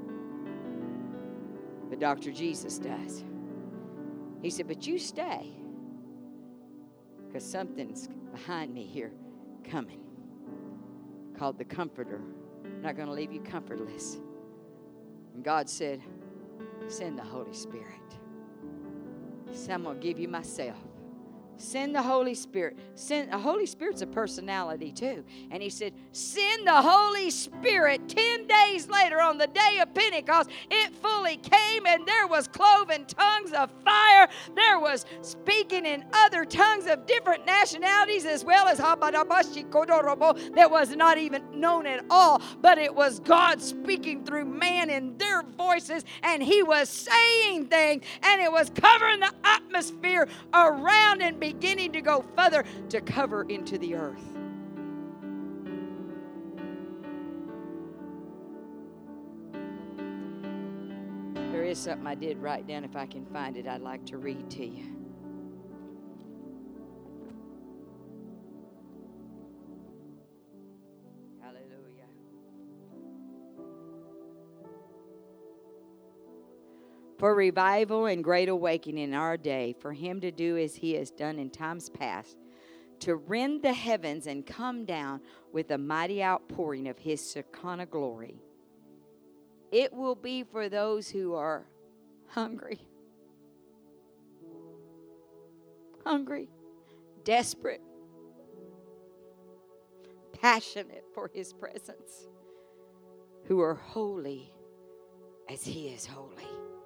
But Dr. Jesus does. He said, but you stay, because something's behind me here coming, called the Comforter. I'm not going to leave you comfortless. And God said, send the Holy Spirit. He said, I'm going to give you myself. Send the Holy Spirit. The Holy Spirit's a personality too. And he said, send the Holy Spirit. 10 days later, on the day of Pentecost, it fully came, and there was cloven tongues of fire. There was speaking in other tongues of different nationalities, as well as that was not even known at all. But it was God speaking through man in their voices, and He was saying things, and it was covering the atmosphere around and beginning to go further to cover into the earth. There is something I did write down. If I can find it, I'd like to read to you. Hallelujah. For revival and great awakening in our day, for Him to do as He has done in times past, to rend the heavens and come down with a mighty outpouring of His Shekinah glory. It will be for those who are hungry, desperate, passionate for His presence, who are holy as He is holy.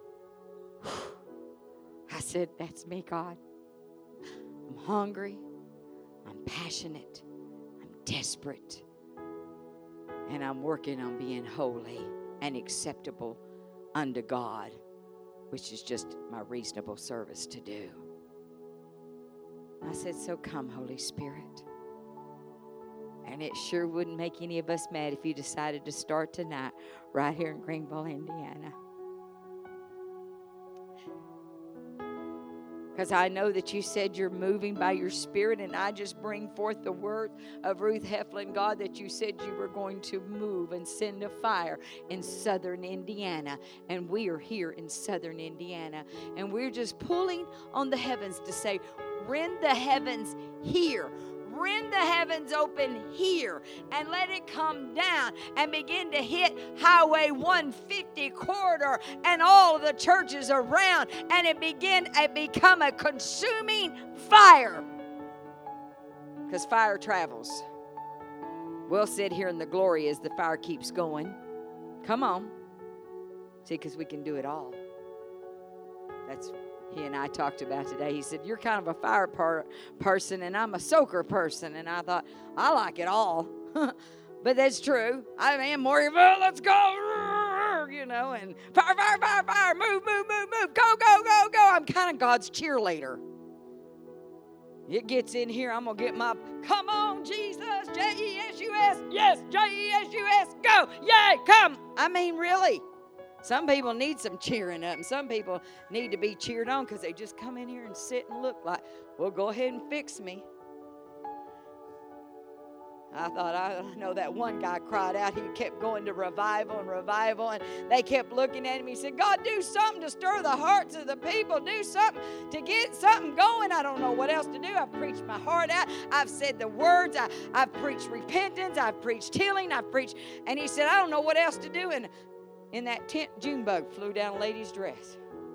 I said, that's me, God. I'm hungry. I'm passionate. I'm desperate. And I'm working on being holy and acceptable unto God, which is just my reasonable service to do. I said, so come, Holy Spirit. And it sure wouldn't make any of us mad if you decided to start tonight right here in Greenville, Indiana. Because I know that you said you're moving by your Spirit, and I just bring forth the word of Ruth Heflin, God, that you said you were going to move and send a fire in southern Indiana. And we are here in southern Indiana. And we're just pulling on the heavens to say, rend the heavens here. Rend the heavens open here and let it come down and begin to hit Highway 150 corridor and all of the churches around, and it become a consuming fire, because fire travels. We'll sit here in the glory as the fire keeps going. Come on. See, because we can do it all. That's he and I talked about today. He said, you're kind of a fire person, and I'm a soaker person. And I thought, I like it all. But that's true. I am more of a, let's go, you know, and fire, fire, fire, fire, move, move, move, move, go, go, go, go. I'm kind of God's cheerleader. It gets in here, I'm going to get my, come on, Jesus, J-E-S-U-S, yes, J-E-S-U-S, go, yay, come. I mean, really. Some people need some cheering up, and some people need to be cheered on because they just come in here and sit and look like, well, go ahead and fix me. I thought, I know that one guy cried out. He kept going to revival, and they kept looking at him. He said, God, do something to stir the hearts of the people. Do something to get something going. I don't know what else to do. I've preached my heart out. I've said the words. I've preached repentance. I've preached healing. I've preached. And he said, I don't know what else to do. And in that tent, June bug flew down a lady's dress.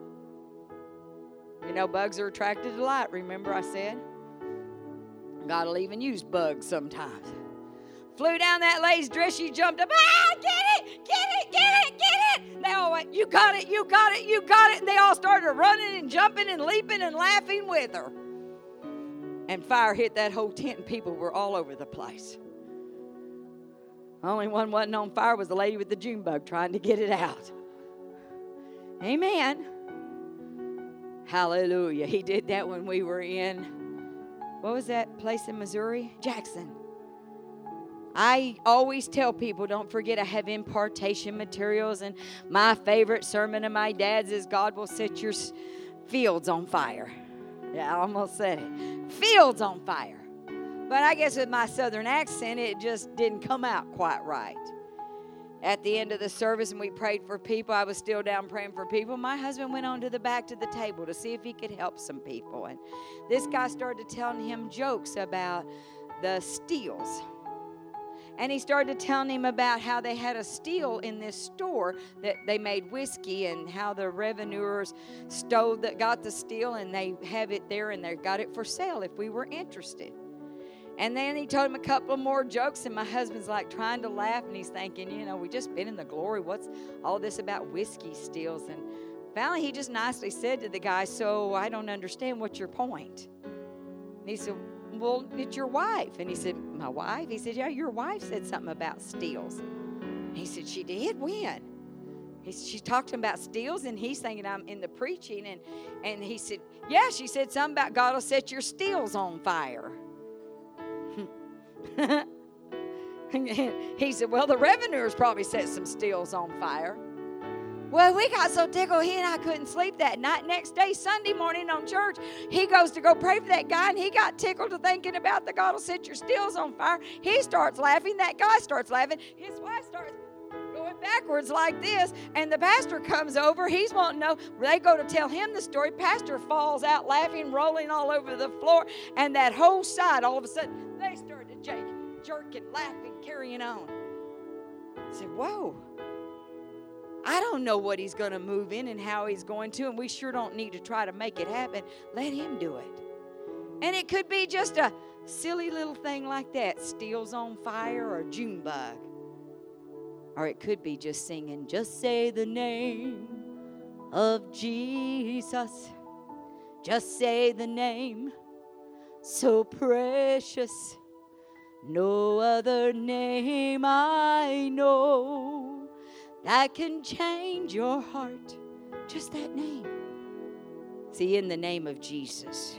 You know, bugs are attracted to light. Remember I said? God will even use bugs sometimes. Flew down that lady's dress. She jumped up. Ah, get it, get it, get it, get it. They all went, you got it, you got it, you got it. And they all started running and jumping and leaping and laughing with her. And fire hit that whole tent, and people were all over the place. The only one wasn't on fire was the lady with the June bug trying to get it out. Amen. Hallelujah. He did that when we were in, what was that place in Missouri? Jackson. I always tell people, don't forget I have impartation materials, and my favorite sermon of my dad's is God will set your fields on fire. Yeah, I almost said it. Fields on fire. But I guess with my southern accent, it just didn't come out quite right. At the end of the service, and we prayed for people, I was still down praying for people. My husband went on to the back to the table to see if he could help some people. And this guy started telling him jokes about the steels. And he started telling him about how they had a steal in this store that they made whiskey, and how the revenuers got the steal, and they have it there, and they got it for sale if we were interested. And then he told him a couple of more jokes, and my husband's like trying to laugh, and he's thinking, you know, we just been in the glory. What's all this about whiskey steals? And finally he just nicely said to the guy, so I don't understand, what's your point? And he said, well, it's your wife. And he said, my wife? He said, yeah, your wife said something about steals. And he said, she did? When? She talked to him about steals, and he's thinking I'm in the preaching. And he said, yeah, she said something about God will set your steels on fire. He said, well, the revenuers probably set some steels on fire. Well, we got so tickled, he and I couldn't sleep that night. Next day, Sunday morning on church, he goes to go pray for that guy, and he got tickled to thinking about the God will set your steels on fire. He starts laughing. That guy starts laughing. His wife starts going backwards like this, and the pastor comes over. He's wanting to know. They go to tell him the story. Pastor falls out laughing, rolling all over the floor, and that whole side, all of a sudden, they started to jerking, laughing, carrying on. I said, whoa. I don't know what he's going to move in and how he's going to, and we sure don't need to try to make it happen. Let him do it. And it could be just a silly little thing like that, steels on fire or June bug. Or it could be just singing, just say the name of Jesus. Just say the name, so precious. No other name I know that can change your heart. Just that name. See, in the name of Jesus.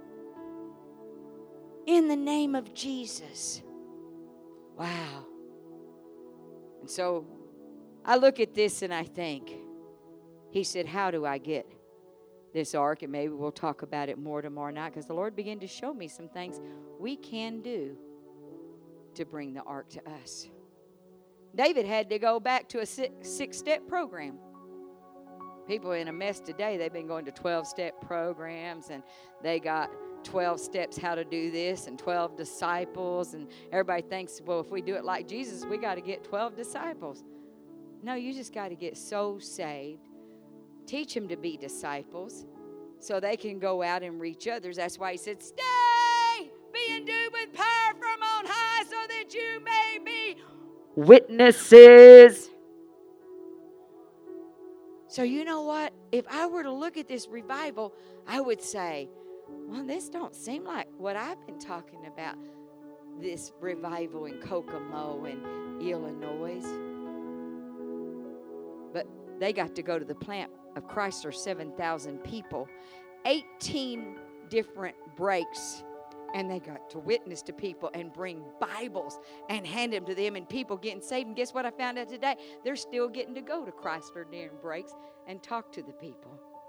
In the name of Jesus. Wow. And so I look at this and I think, he said, how do I get this ark? And maybe we'll talk about it more tomorrow night, because the Lord began to show me some things we can do to bring the ark to us. David had to go back to a six-step program. People in a mess today, they've been going to 12-step programs, and they got 12 steps how to do this and 12 disciples, and everybody thinks, well, if we do it like Jesus, we got to get 12 disciples. No, you just got to get so saved. Teach them to be disciples so they can go out and reach others. That's why he said, stay, be endued with power from on high, so that you may be witnesses. So you know what? If I were to look at this revival, I would say, well, this don't seem like what I've been talking about, this revival in Kokomo and Illinois. But they got to go to the plant of Chrysler, 7,000 people, 18 different breaks, and they got to witness to people and bring Bibles and hand them to them, and people getting saved. And guess what I found out today? They're still getting to go to Chrysler during breaks and talk to the people.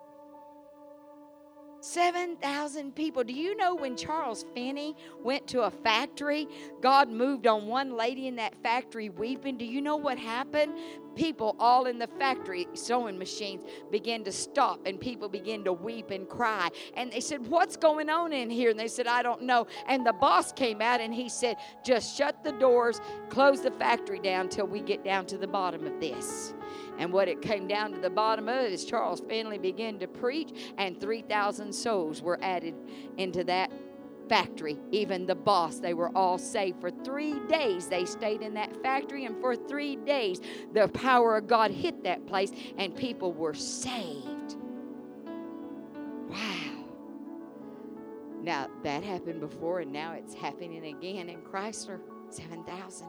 7,000 people. Do you know when Charles Finney went to a factory, God moved on one lady in that factory weeping? Do you know what happened? People all in the factory, sewing machines, began to stop, and people began to weep and cry. And they said, what's going on in here? And they said, I don't know. And the boss came out and he said, just shut the doors, close the factory down till we get down to the bottom of this. And what it came down to the bottom of it is Charles Finney began to preach, and 3,000 souls were added into that factory. Even the boss, they were all saved. For 3 days they stayed in that factory, and for 3 days the power of God hit that place, and people were saved. Wow. Now, that happened before, and now it's happening again in Chrysler, 7,000.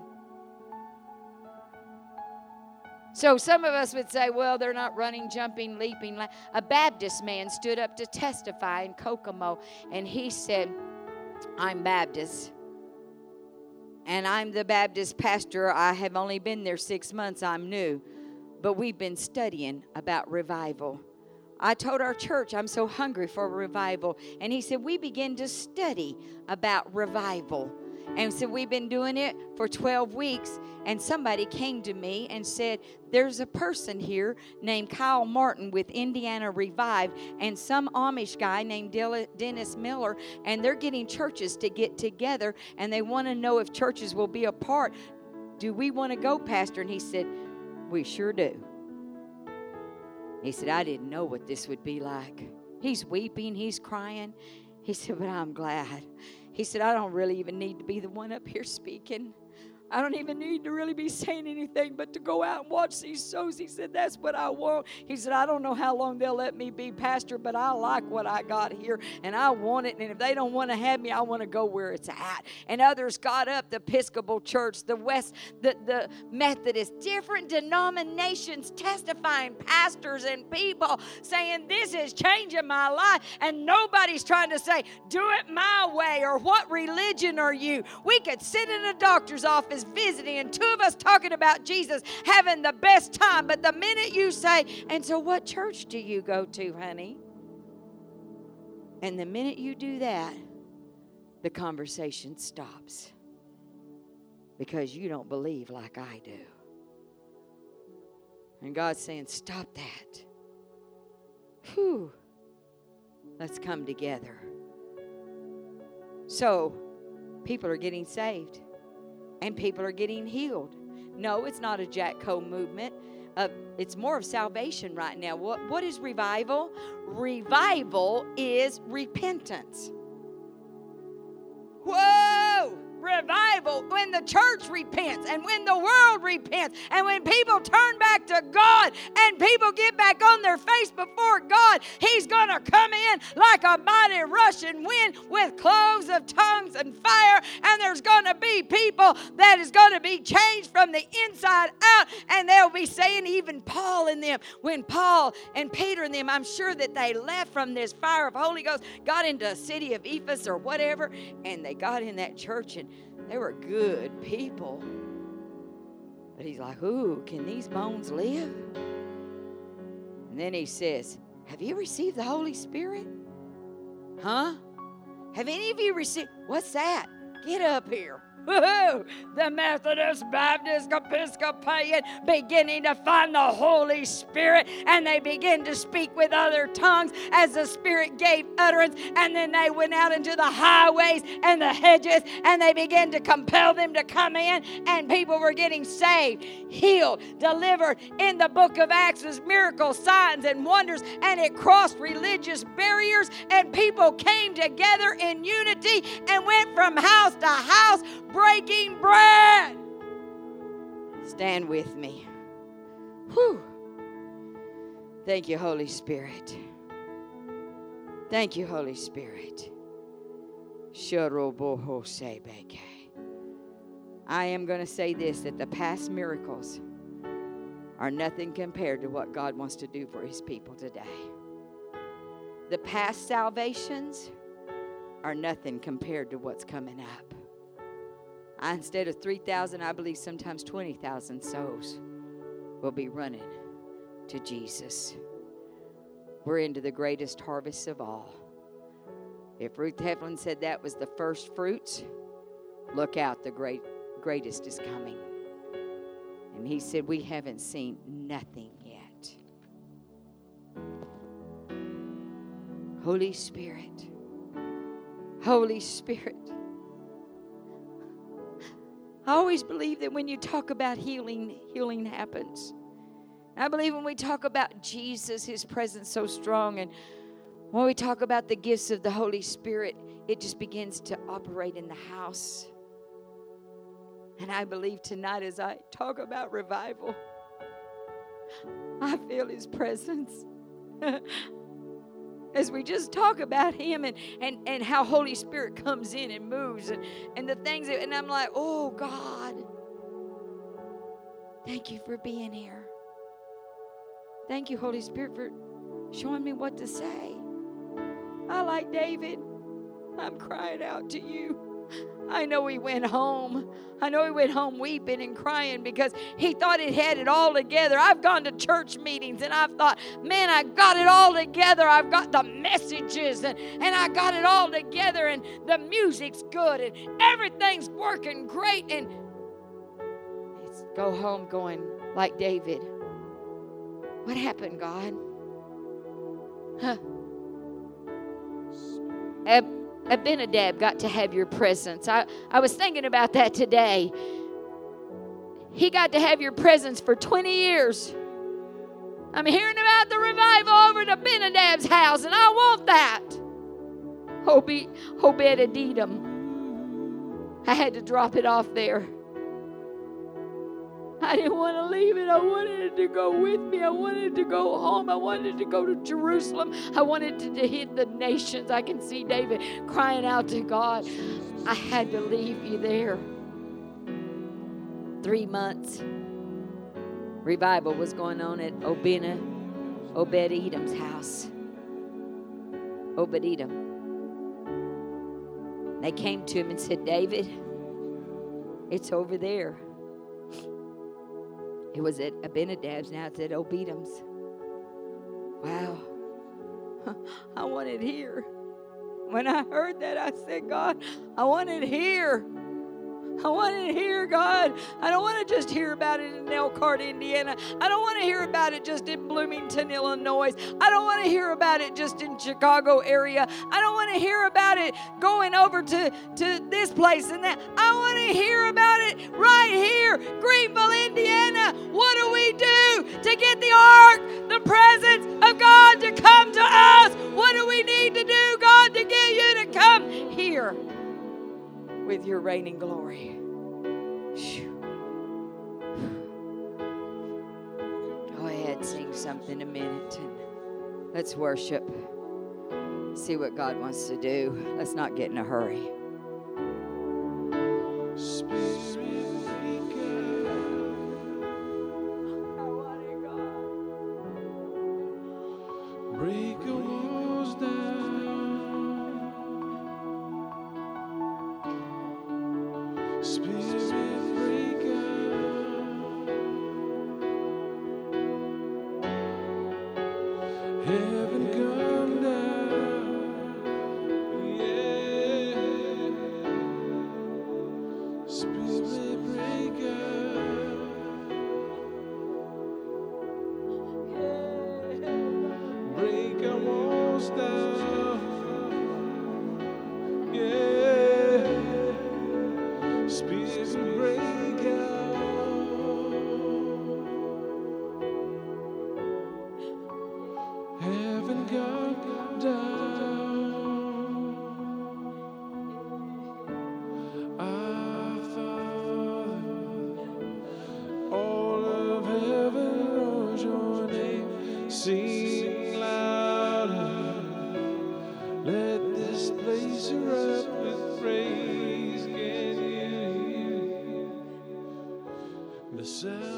So some of us would say, well, they're not running, jumping, leaping. A Baptist man stood up to testify in Kokomo, and he said, I'm Baptist, and I'm the Baptist pastor. I have only been there 6 months. I'm new, but we've been studying about revival. I told our church I'm so hungry for revival, and he said, we begin to study about revival. And so we've been doing it for 12 weeks, and somebody came to me and said, there's a person here named Kyle Martin with Indiana Revive, and some Amish guy named Dennis Miller, and they're getting churches to get together, and they want to know if churches will be a part. Do we want to go, Pastor? And he said, we sure do. He said, I didn't know what this would be like. He's weeping, he's crying. He said, but I'm glad. He said, I don't really even need to be the one up here speaking. I don't even need to really be saying anything but to go out and watch these shows. He said, that's what I want. He said, I don't know how long they'll let me be pastor, but I like what I got here, and I want it. And if they don't want to have me, I want to go where it's at. And others got up, the Episcopal Church, the West, the Methodist, different denominations testifying, pastors and people saying, this is changing my life. And nobody's trying to say, do it my way, or what religion are you? We could sit in a doctor's office visiting, and two of us talking about Jesus, having the best time. But the minute you say, and so what church do you go to, honey? And the minute you do that, the conversation stops, because you don't believe like I do. And God's saying, stop that. Whew. Let's come together. So people are getting saved, and people are getting healed. No, it's not a Jack Coe movement. It's more of salvation right now. What is revival? Revival is repentance. Whoa! Revival, when the church repents, and when the world repents, and when people turn back to God, and people get back on their face before God, He's going to come in like a mighty rushing wind with cloves of tongues and fire, and there's going to be people that is going to be changed from the inside out, and they'll be saying, even Paul and them, when Paul and Peter and them, I'm sure that they left from this fire of Holy Ghost, got into a city of Ephesus or whatever, and they got in that church, and they were good people. But he's like, ooh, can these bones live? And then he says, have you received the Holy Spirit? Huh? Have any of you received? What's that? Get up here. Woo-hoo! The Methodist, Baptist, Episcopalian beginning to find the Holy Spirit, and they begin to speak with other tongues as the Spirit gave utterance, and then they went out into the highways and the hedges, and they began to compel them to come in, and people were getting saved, healed, delivered. In the book of Acts was miracles, signs, and wonders, and it crossed religious barriers, and people came together in unity and went from house to house breaking bread. Stand with me. Whew. Thank you, Holy Spirit. Thank you, Holy Spirit. I am going to say this, that the past miracles are nothing compared to what God wants to do for His people today. The past salvations are nothing compared to what's coming up. Instead of 3,000, I believe sometimes 20,000 souls will be running to Jesus. We're into the greatest harvest of all. If Ruth Heflin said that was the first fruits, look out, the greatest is coming. And he said, we haven't seen nothing yet. Holy Spirit, Holy Spirit. I always believe that when you talk about healing, healing happens. I believe when we talk about Jesus, His presence so strong, and when we talk about the gifts of the Holy Spirit, it just begins to operate in the house. And I believe tonight as I talk about revival, I feel His presence. As we just talk about Him and how Holy Spirit comes in and moves and the things that, and I'm like, oh God, thank you for being here. Thank you, Holy Spirit, for showing me what to say. I like David. I'm crying out to you. I know he went home. I know he went home weeping and crying because he thought he had it all together. I've gone to church meetings and I've thought, man, I got it all together. I've got the messages and I got it all together and the music's good and everything's working great. And it's go home going like David. What happened, God? Huh? Abinadab got to have your presence. I was thinking about that today. He got to have your presence for 20 years. I'm hearing about the revival over at Abinadab's house, and I want that. Obed-Edom. I had to drop it off there. I didn't want to leave it. I wanted it to go with me. I wanted it to go home. I wanted it to go to Jerusalem. I wanted it to hit the nations. I can see David crying out to God. I had to leave you there. 3 months. Revival was going on at Obed-Edom's house. Obed-Edom. They came to him and said, David, it's over there. It was at Abinadab's, now it's at Obed-Edom's. Wow. I want it here. When I heard that, I said, God, I want it here. I want it here, God. I don't want to just hear about it in Elkhart, Indiana. I don't want to hear about it just in Bloomington, Illinois. I don't want to hear about it just in Chicago area. I don't want to hear about it going over to this place and that. I want to hear about it right here, Greenville, Indiana. What do we do to get the ark, the presence of God to come to us? What do we need to do, God, to get you to come here with your reigning glory? Go ahead, sing something a minute and let's worship. See what God wants to do. Let's not get in a hurry. Break your walls down. Spirit, break out. Heaven come down. Yeah. Spirit, break out. Break our walls down. Yeah. Spirit, break out. Heaven come down. Our Father, the cell.